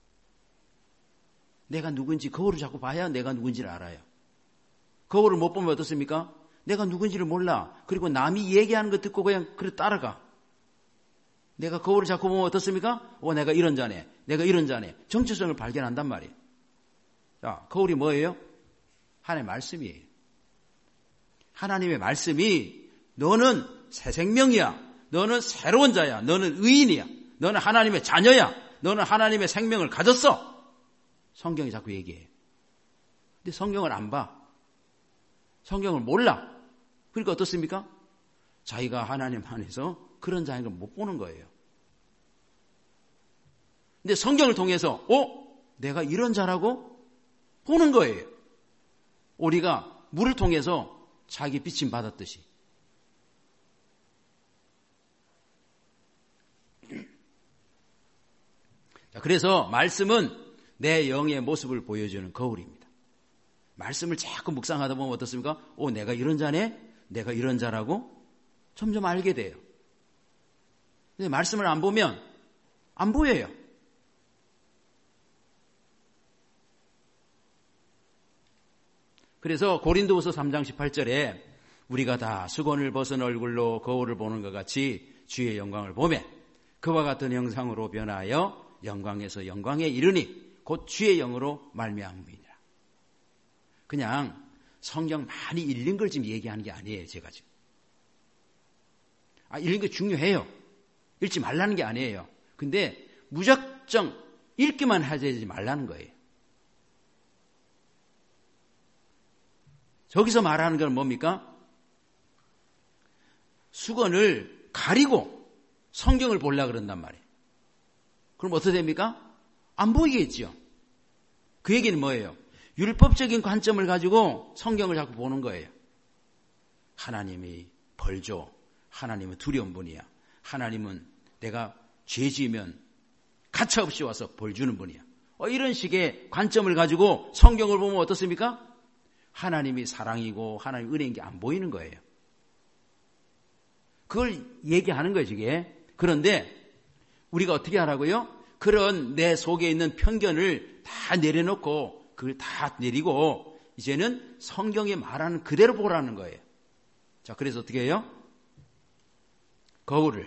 내가 누군지 거울을 자꾸 봐야 내가 누군지를 알아요. 거울을 못 보면 어떻습니까? 내가 누군지를 몰라. 그리고 남이 얘기하는 거 듣고 그냥 그래 따라가. 내가 거울을 자꾸 보면 어떻습니까? 내가 이런 자네. 내가 이런 자네. 정체성을 발견한단 말이에요. 자, 거울이 뭐예요? 하나님의 말씀이에요. 하나님의 말씀이 너는 새 생명이야. 너는 새로운 자야. 너는 의인이야. 너는 하나님의 자녀야. 너는 하나님의 생명을 가졌어. 성경이 자꾸 얘기해요. 근데 성경을 안 봐. 성경을 몰라. 그러니까 어떻습니까? 자기가 하나님 안에서 그런 자인 걸 못 보는 거예요. 근데 성경을 통해서 내가 이런 자라고? 보는 거예요. 오리가 물을 통해서 자기 비침 받았듯이. 자, 그래서 말씀은 내 영의 모습을 보여주는 거울입니다. 말씀을 자꾸 묵상하다 보면 어떻습니까? 내가 이런 자네? 내가 이런 자라고? 점점 알게 돼요. 근데 말씀을 안 보면 안 보여요. 그래서 고린도후서 3장 18절에 우리가 다 수건을 벗은 얼굴로 거울을 보는 것 같이 주의 영광을 보매 그와 같은 형상으로 변하여 영광에서 영광에 이르니 곧 주의 영으로 말미암음이니라. 그냥 성경 많이 읽는 걸 지금 얘기하는 게 아니에요. 제가 지금. 읽는 게 중요해요. 읽지 말라는 게 아니에요. 근데 무작정 읽기만 하지 말라는 거예요. 저기서 말하는 건 뭡니까? 수건을 가리고 성경을 보려고 그런단 말이에요. 그럼 어떻게 됩니까? 안 보이겠죠. 그 얘기는 뭐예요? 율법적인 관점을 가지고 성경을 자꾸 보는 거예요. 하나님이 벌 줘. 하나님은 두려운 분이야. 하나님은 내가 죄 지으면 가차없이 와서 벌 주는 분이야. 이런 식의 관점을 가지고 성경을 보면 어떻습니까? 하나님이 사랑이고 하나님 은혜인 게 안 보이는 거예요. 그걸 얘기하는 거예요, 이게. 그런데 우리가 어떻게 하라고요? 그런 내 속에 있는 편견을 다 내려놓고 그걸 다 내리고 이제는 성경이 말하는 그대로 보라는 거예요. 자, 그래서 어떻게 해요? 거울을,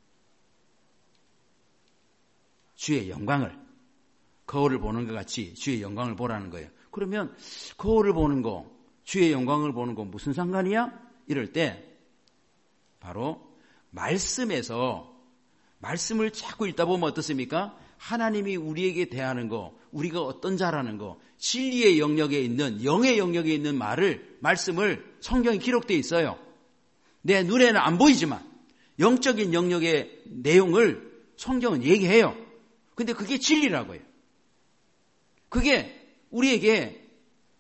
주의 영광을, 거울을 보는 것 같이 주의 영광을 보라는 거예요. 그러면 거울을 보는 거, 주의 영광을 보는 거 무슨 상관이야? 이럴 때 바로 말씀에서 말씀을 자꾸 읽다 보면 어떻습니까? 하나님이 우리에게 대하는 거, 우리가 어떤 자라는 거, 진리의 영역에 있는, 영의 영역에 있는 말씀을 성경에 기록되어 있어요. 내 눈에는 안 보이지만 영적인 영역의 내용을 성경은 얘기해요. 근데 그게 진리라고요. 그게 우리에게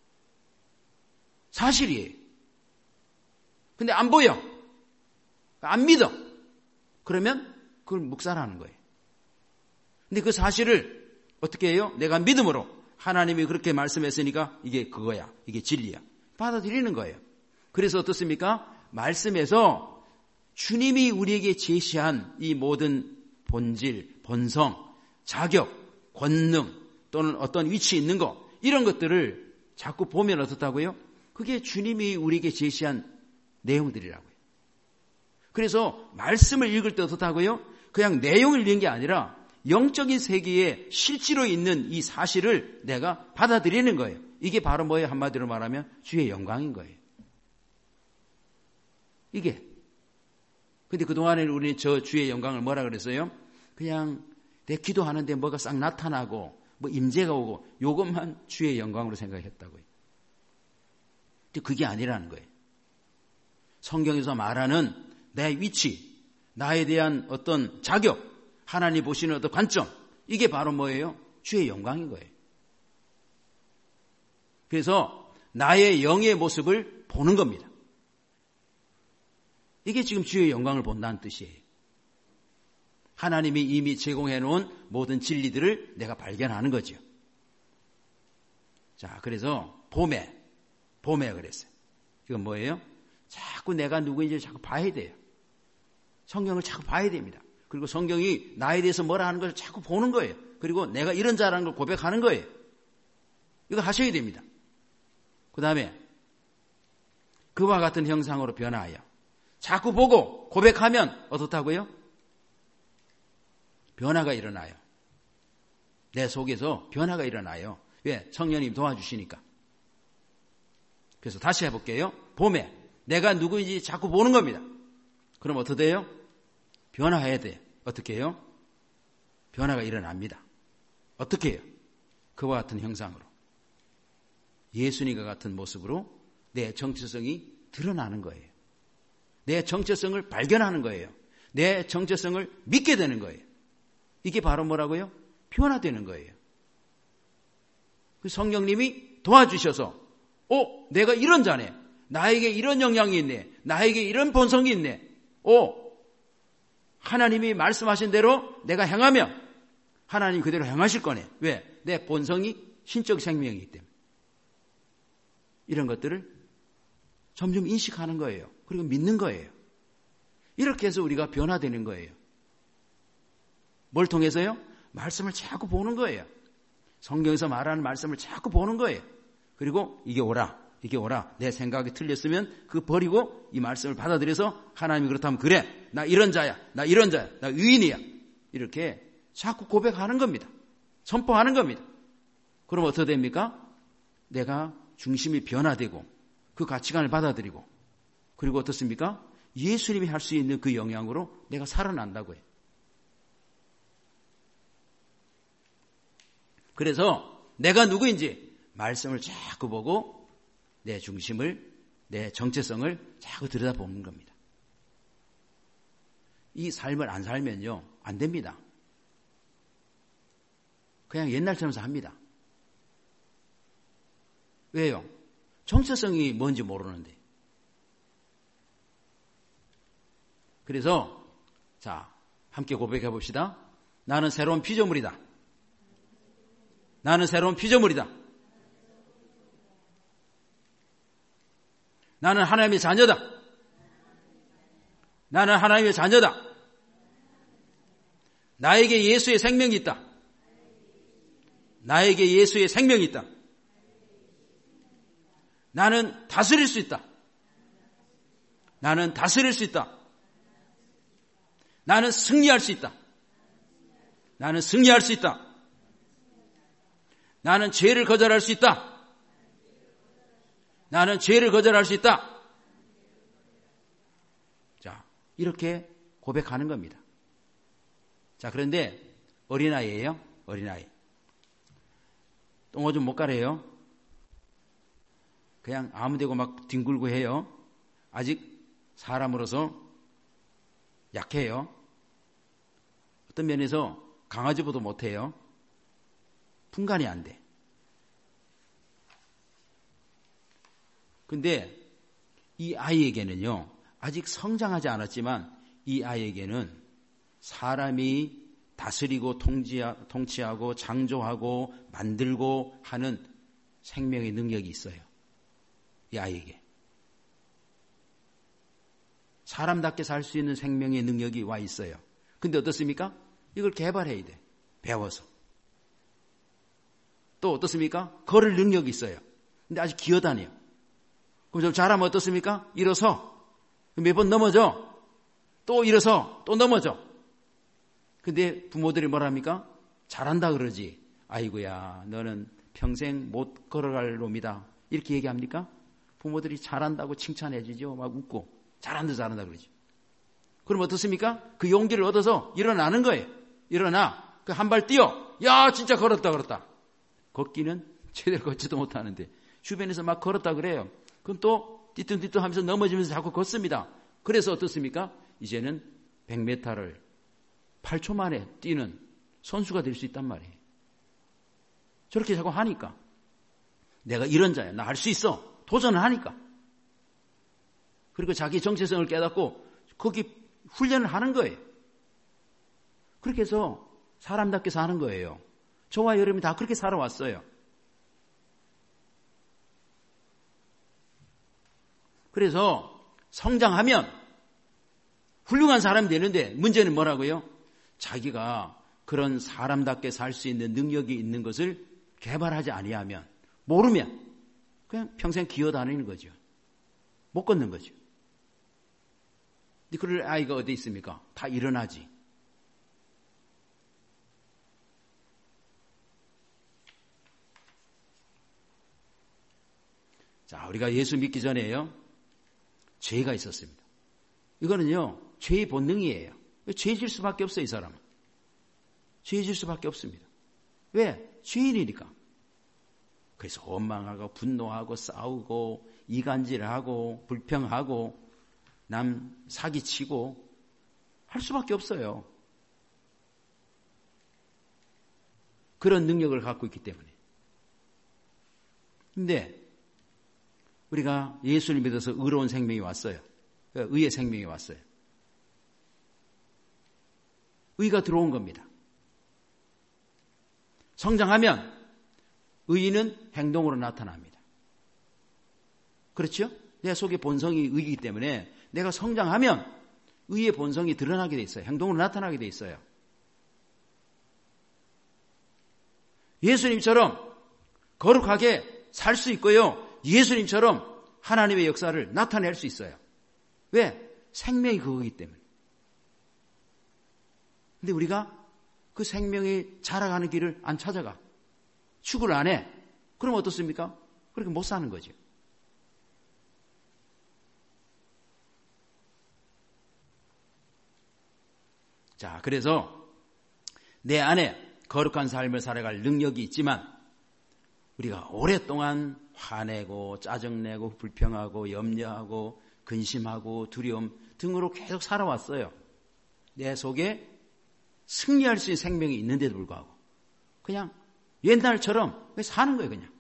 사실이에요. 근데 안 보여. 안 믿어. 그러면 그걸 묵살하는 거예요. 근데 그 사실을 어떻게 해요? 내가 믿음으로 하나님이 그렇게 말씀했으니까 이게 그거야. 이게 진리야. 받아들이는 거예요. 그래서 어떻습니까? 말씀에서 주님이 우리에게 제시한 이 모든 본질, 본성, 자격, 권능 또는 어떤 위치 있는 거 이런 것들을 자꾸 보면 어떻다고요? 그게 주님이 우리에게 제시한 내용들이라고요. 그래서 말씀을 읽을 때 어떻다고요? 그냥 내용을 읽는 게 아니라 영적인 세계에 실제로 있는 이 사실을 내가 받아들이는 거예요. 이게 바로 뭐예요? 한마디로 말하면 주의 영광인 거예요. 이게. 근데 그동안에는 우리는 저 주의 영광을 뭐라 그랬어요? 그냥 내 기도하는데 뭐가 싹 나타나고 뭐 임재가 오고 이것만 주의 영광으로 생각했다고요. 근데 그게 아니라는 거예요. 성경에서 말하는 내 위치, 나에 대한 어떤 자격, 하나님 보시는 어떤 관점, 이게 바로 뭐예요? 주의 영광인 거예요. 그래서 나의 영의 모습을 보는 겁니다. 이게 지금 주의 영광을 본다는 뜻이에요. 하나님이 이미 제공해 놓은 모든 진리들을 내가 발견하는 거죠. 자, 그래서 봄에 그랬어요. 이건 뭐예요? 자꾸 내가 누구인지 자꾸 봐야 돼요. 성경을 자꾸 봐야 됩니다. 그리고 성경이 나에 대해서 뭐라 하는 걸 자꾸 보는 거예요. 그리고 내가 이런 자라는 걸 고백하는 거예요. 이거 하셔야 됩니다. 그 다음에 그와 같은 형상으로 변화하여 자꾸 보고 고백하면 어떻다고요? 변화가 일어나요. 내 속에서 변화가 일어나요. 왜? 성령님 도와주시니까. 그래서 다시 해볼게요. 봄에 내가 누구인지 자꾸 보는 겁니다. 그럼 어떻게 돼요? 변화해야 돼요. 어떻게 해요? 변화가 일어납니다. 어떻게 해요? 그와 같은 형상으로. 예수님과 같은 모습으로 내 정체성이 드러나는 거예요. 내 정체성을 발견하는 거예요. 내 정체성을 믿게 되는 거예요. 이게 바로 뭐라고요? 변화되는 거예요. 성령님이 도와주셔서 내가 이런 자네. 나에게 이런 영향이 있네. 나에게 이런 본성이 있네. 하나님이 말씀하신 대로 내가 행하면 하나님 그대로 행하실 거네. 왜? 내 본성이 신적 생명이기 때문에. 이런 것들을 점점 인식하는 거예요. 그리고 믿는 거예요. 이렇게 해서 우리가 변화되는 거예요. 뭘 통해서요? 말씀을 자꾸 보는 거예요. 성경에서 말하는 말씀을 자꾸 보는 거예요. 그리고 이게 옳아. 내 생각이 틀렸으면 그거 버리고 이 말씀을 받아들여서 하나님이 그렇다면 그래. 나 이런 자야. 나 의인이야. 이렇게 자꾸 고백하는 겁니다. 선포하는 겁니다. 그럼 어떻게 됩니까? 내가 중심이 변화되고 그 가치관을 받아들이고 그리고 어떻습니까? 예수님이 할 수 있는 그 영향으로 내가 살아난다고 해요. 그래서 내가 누구인지 말씀을 자꾸 보고 내 중심을, 내 정체성을 자꾸 들여다보는 겁니다. 이 삶을 안 살면요, 안 됩니다. 그냥 옛날처럼 합니다. 왜요? 정체성이 뭔지 모르는데. 그래서 자, 함께 고백해 봅시다. 나는 새로운 피조물이다. 나는 새로운 피조물이다. 나는 하나님의 자녀다. 나는 하나님의 자녀다. 나에게 예수의 생명이 있다. 나에게 예수의 생명이 있다. 나는 다스릴 수 있다. 나는 다스릴 수 있다. 나는 승리할 수 있다. 나는 승리할 수 있다. 나는 죄를 거절할 수 있다. 나는 죄를 거절할 수 있다. 자, 이렇게 고백하는 겁니다. 자, 그런데 어린아이예요. 어린아이. 똥오줌 못 가래요. 그냥 아무데고 막 뒹굴고 해요. 아직 사람으로서 약해요. 어떤 면에서 강아지보다 못해요. 분간이 안 돼. 근데 이 아이에게는요, 아직 성장하지 않았지만 이 아이에게는 사람이 다스리고 통치하고 창조하고 만들고 하는 생명의 능력이 있어요. 이 아이에게. 사람답게 살 수 있는 생명의 능력이 와 있어요. 근데 어떻습니까? 이걸 개발해야 돼. 배워서. 또 어떻습니까? 걸을 능력이 있어요. 근데 아직 기어다녀요. 그럼 좀 잘하면 어떻습니까? 일어서. 몇 번 넘어져. 또 일어서. 또 넘어져. 근데 부모들이 뭐라 합니까? 잘한다 그러지. 아이고야, 너는 평생 못 걸어갈 놈이다. 이렇게 얘기합니까? 부모들이 잘한다고 칭찬해 주죠. 막 웃고. 잘한다 그러죠. 그럼 어떻습니까? 그 용기를 얻어서 일어나는 거예요. 일어나. 그 한 발 뛰어. 야, 진짜 걸었다. 걷기는 제대로 걷지도 못하는데 주변에서 막 걸었다 그래요. 그럼 또 뒤뚱뒤뚱 하면서 넘어지면서 자꾸 걷습니다. 그래서 어떻습니까? 이제는 100m를 8초 만에 뛰는 선수가 될 수 있단 말이에요. 저렇게 자꾸 하니까 내가 이런 자야. 나 할 수 있어. 도전을 하니까. 그리고 자기 정체성을 깨닫고 거기 훈련을 하는 거예요. 그렇게 해서 사람답게 사는 거예요. 저와 여러분이 다 그렇게 살아왔어요. 그래서 성장하면 훌륭한 사람이 되는데 문제는 뭐라고요? 자기가 그런 사람답게 살 수 있는 능력이 있는 것을 개발하지 아니하면, 모르면 그냥 평생 기어다니는 거죠. 못 걷는 거죠. 근데 그럴 아이가 어디 있습니까? 다 일어나지. 자, 우리가 예수 믿기 전에요, 죄가 있었습니다. 이거는요, 죄의 본능이에요. 죄질 수밖에 없어요, 이 사람은. 죄질 수밖에 없습니다. 왜? 죄인이니까. 그래서 원망하고 분노하고 싸우고 이간질하고 불평하고 남 사기치고 할 수밖에 없어요. 그런 능력을 갖고 있기 때문에. 근데 우리가 예수를 믿어서 의로운 생명이 왔어요. 의의 생명이 왔어요. 의가 들어온 겁니다. 성장하면 의는 행동으로 나타납니다. 그렇죠? 내 속에 본성이 의이기 때문에 내가 성장하면 의의 본성이 드러나게 돼 있어요. 행동으로 나타나게 돼 있어요. 예수님처럼 거룩하게 살 수 있고요. 예수님처럼 하나님의 역사를 나타낼 수 있어요. 왜? 생명이 그거기 때문에. 근데 우리가 그 생명이 자라가는 길을 안 찾아가. 추구를 안 해. 그럼 어떻습니까? 그렇게 못 사는 거죠. 자, 그래서 내 안에 거룩한 삶을 살아갈 능력이 있지만 우리가 오랫동안 화내고 짜증내고 불평하고 염려하고 근심하고 두려움 등으로 계속 살아왔어요. 내 속에 승리할 수 있는 생명이 있는데도 불구하고 그냥 옛날처럼 사는 거예요. 그냥.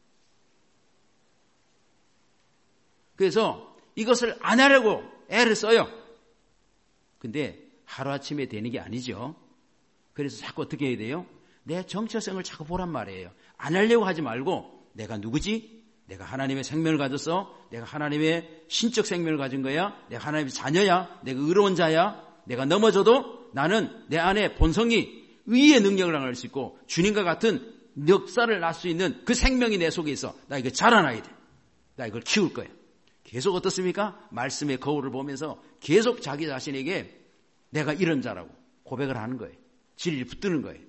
그래서 이것을 안 하려고 애를 써요. 근데 하루아침에 되는 게 아니죠. 그래서 자꾸 어떻게 해야 돼요? 내 정체성을 자꾸 보란 말이에요. 안 하려고 하지 말고 내가 누구지? 내가 하나님의 생명을 가졌어? 내가 하나님의 신적 생명을 가진 거야? 내가 하나님의 자녀야? 내가 의로운 자야? 내가 넘어져도 나는 내 안에 본성이 의의 능력을 행할 수 있고 주님과 같은 역사를 낳을 수 있는 그 생명이 내 속에 있어. 나 이거 자라나야 돼. 나 이걸 키울 거야. 계속 어떻습니까? 말씀의 거울을 보면서 계속 자기 자신에게 내가 이런 자라고 고백을 하는 거예요. 진리를 붙드는 거예요.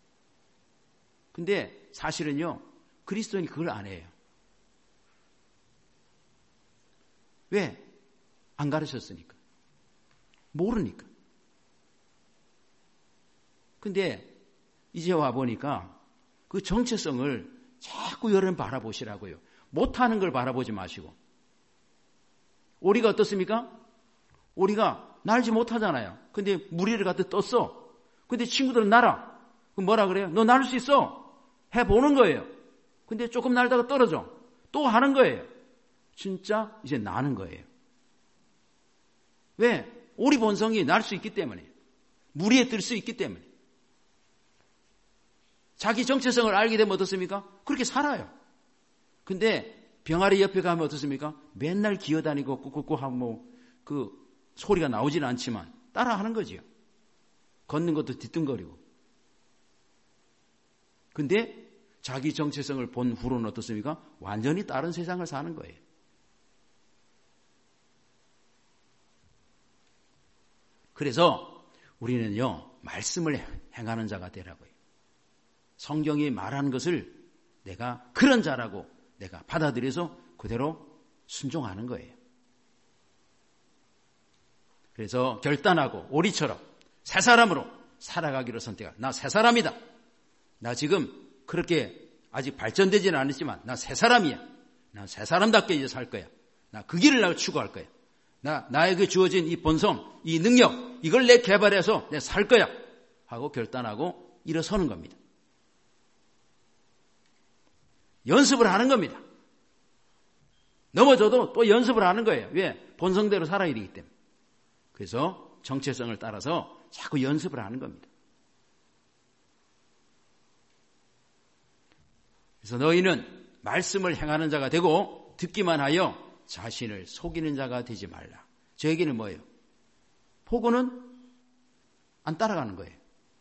근데 사실은요, 그리스도인이 그걸 안 해요. 왜? 안 가르쳤으니까. 모르니까. 근데 이제 와보니까 그 정체성을 자꾸 여러분 바라보시라고요. 못하는 걸 바라보지 마시고. 오리가 어떻습니까? 오리가 날지 못하잖아요. 근데 무리를 갖다 떴어. 근데 친구들은 날아. 그럼 뭐라 그래요? 너 날 수 있어. 해보는 거예요. 근데 조금 날다가 떨어져. 또 하는 거예요. 진짜 이제 나는 거예요. 왜? 오리 본성이 날 수 있기 때문에. 무리에 들 수 있기 때문에. 자기 정체성을 알게 되면 어떻습니까? 그렇게 살아요. 근데 병아리 옆에 가면 어떻습니까? 맨날 기어다니고 꾹꾹꾹 하고 그 소리가 나오지는 않지만 따라하는 거지요. 걷는 것도 뒤뚱거리고. 근데 자기 정체성을 본 후로는 어떻습니까? 완전히 다른 세상을 사는 거예요. 그래서 우리는요, 말씀을 행하는 자가 되라고요. 성경이 말하는 것을 내가 그런 자라고 내가 받아들여서 그대로 순종하는 거예요. 그래서 결단하고 오리처럼 새 사람으로 살아가기로 선택하. 나 새 사람이다. 나 지금 그렇게 아직 발전되지는 않았지만 나 새 사람이야. 나 새 사람답게 이제 살 거야. 나 그 길을 나 추구할 거야. 나에게 주어진 이 본성, 이 능력, 이걸 내 개발해서 내 살 거야. 하고 결단하고 일어서는 겁니다. 연습을 하는 겁니다. 넘어져도 또 연습을 하는 거예요. 왜? 본성대로 살아야 되기 때문에. 그래서 정체성을 따라서 자꾸 연습을 하는 겁니다. 그래서 너희는 말씀을 행하는 자가 되고 듣기만 하여 자신을 속이는 자가 되지 말라. 저 얘기는 뭐예요? 보고는 안 따라가는 거예요.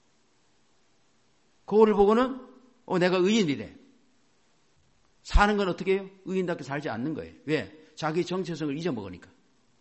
거울을 보고는 내가 의인이래. 사는 건 어떻게 해요? 의인답게 살지 않는 거예요. 왜? 자기 정체성을 잊어먹으니까.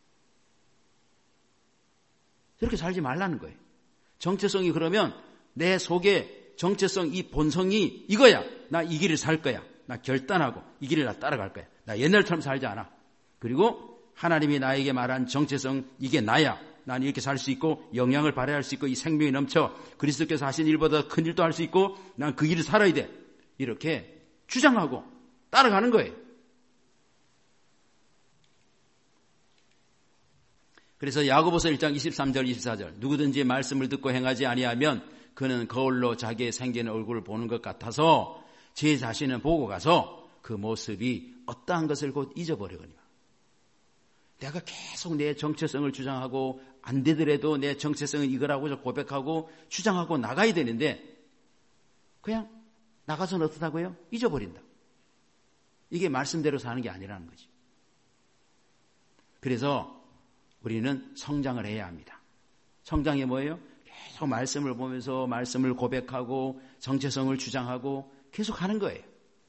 저렇게 살지 말라는 거예요. 정체성이 그러면 내 속에 정체성 이 본성이 이거야. 나 이 길을 살 거야. 나 결단하고 이 길을 나 따라갈 거야. 나 옛날처럼 살지 않아. 그리고 하나님이 나에게 말한 정체성 이게 나야. 난 이렇게 살 수 있고 영향을 발휘할 수 있고 이 생명이 넘쳐 그리스도께서 하신 일보다 큰 일도 할 수 있고 난 그 길을 살아야 돼. 이렇게 주장하고 따라가는 거예요. 그래서 야고보서 1장 23절 24절 누구든지 말씀을 듣고 행하지 아니하면 그는 거울로 자기의 생기는 얼굴을 보는 것 같아서 제 자신은 보고 가서 그 모습이 어떠한 것을 곧 잊어버리거든요. 내가 계속 내 정체성을 주장하고 안 되더라도 내 정체성은 이거라고 고백하고 주장하고 나가야 되는데 그냥 나가서는 어떻다고요? 잊어버린다. 이게 말씀대로 사는 게 아니라는 거지. 그래서 우리는 성장을 해야 합니다. 성장이 뭐예요? 계속 말씀을 보면서 말씀을 고백하고 정체성을 주장하고 계속 하는 거예요.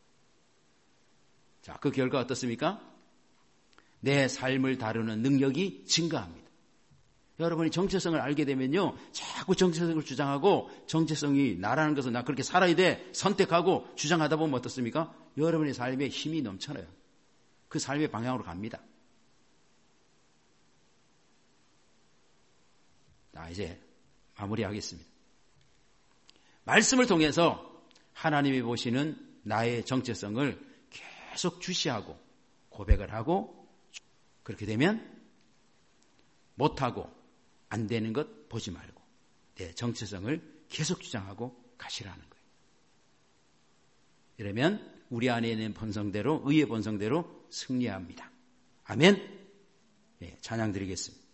자, 그 결과 어떻습니까? 내 삶을 다루는 능력이 증가합니다. 여러분이 정체성을 알게 되면요, 자꾸 정체성을 주장하고 정체성이 나라는 것은 나 그렇게 살아야 돼 선택하고 주장하다 보면 어떻습니까? 여러분의 삶에 힘이 넘쳐나요. 그 삶의 방향으로 갑니다. 자, 이제 마무리하겠습니다. 말씀을 통해서 하나님이 보시는 나의 정체성을 계속 주시하고 고백을 하고, 그렇게 되면 못하고 안 되는 것 보지 말고 내 정체성을 계속 주장하고 가시라는 거예요. 이러면 우리 안에 있는 본성대로, 의의 본성대로 승리합니다. 아멘. 네, 찬양 드리겠습니다.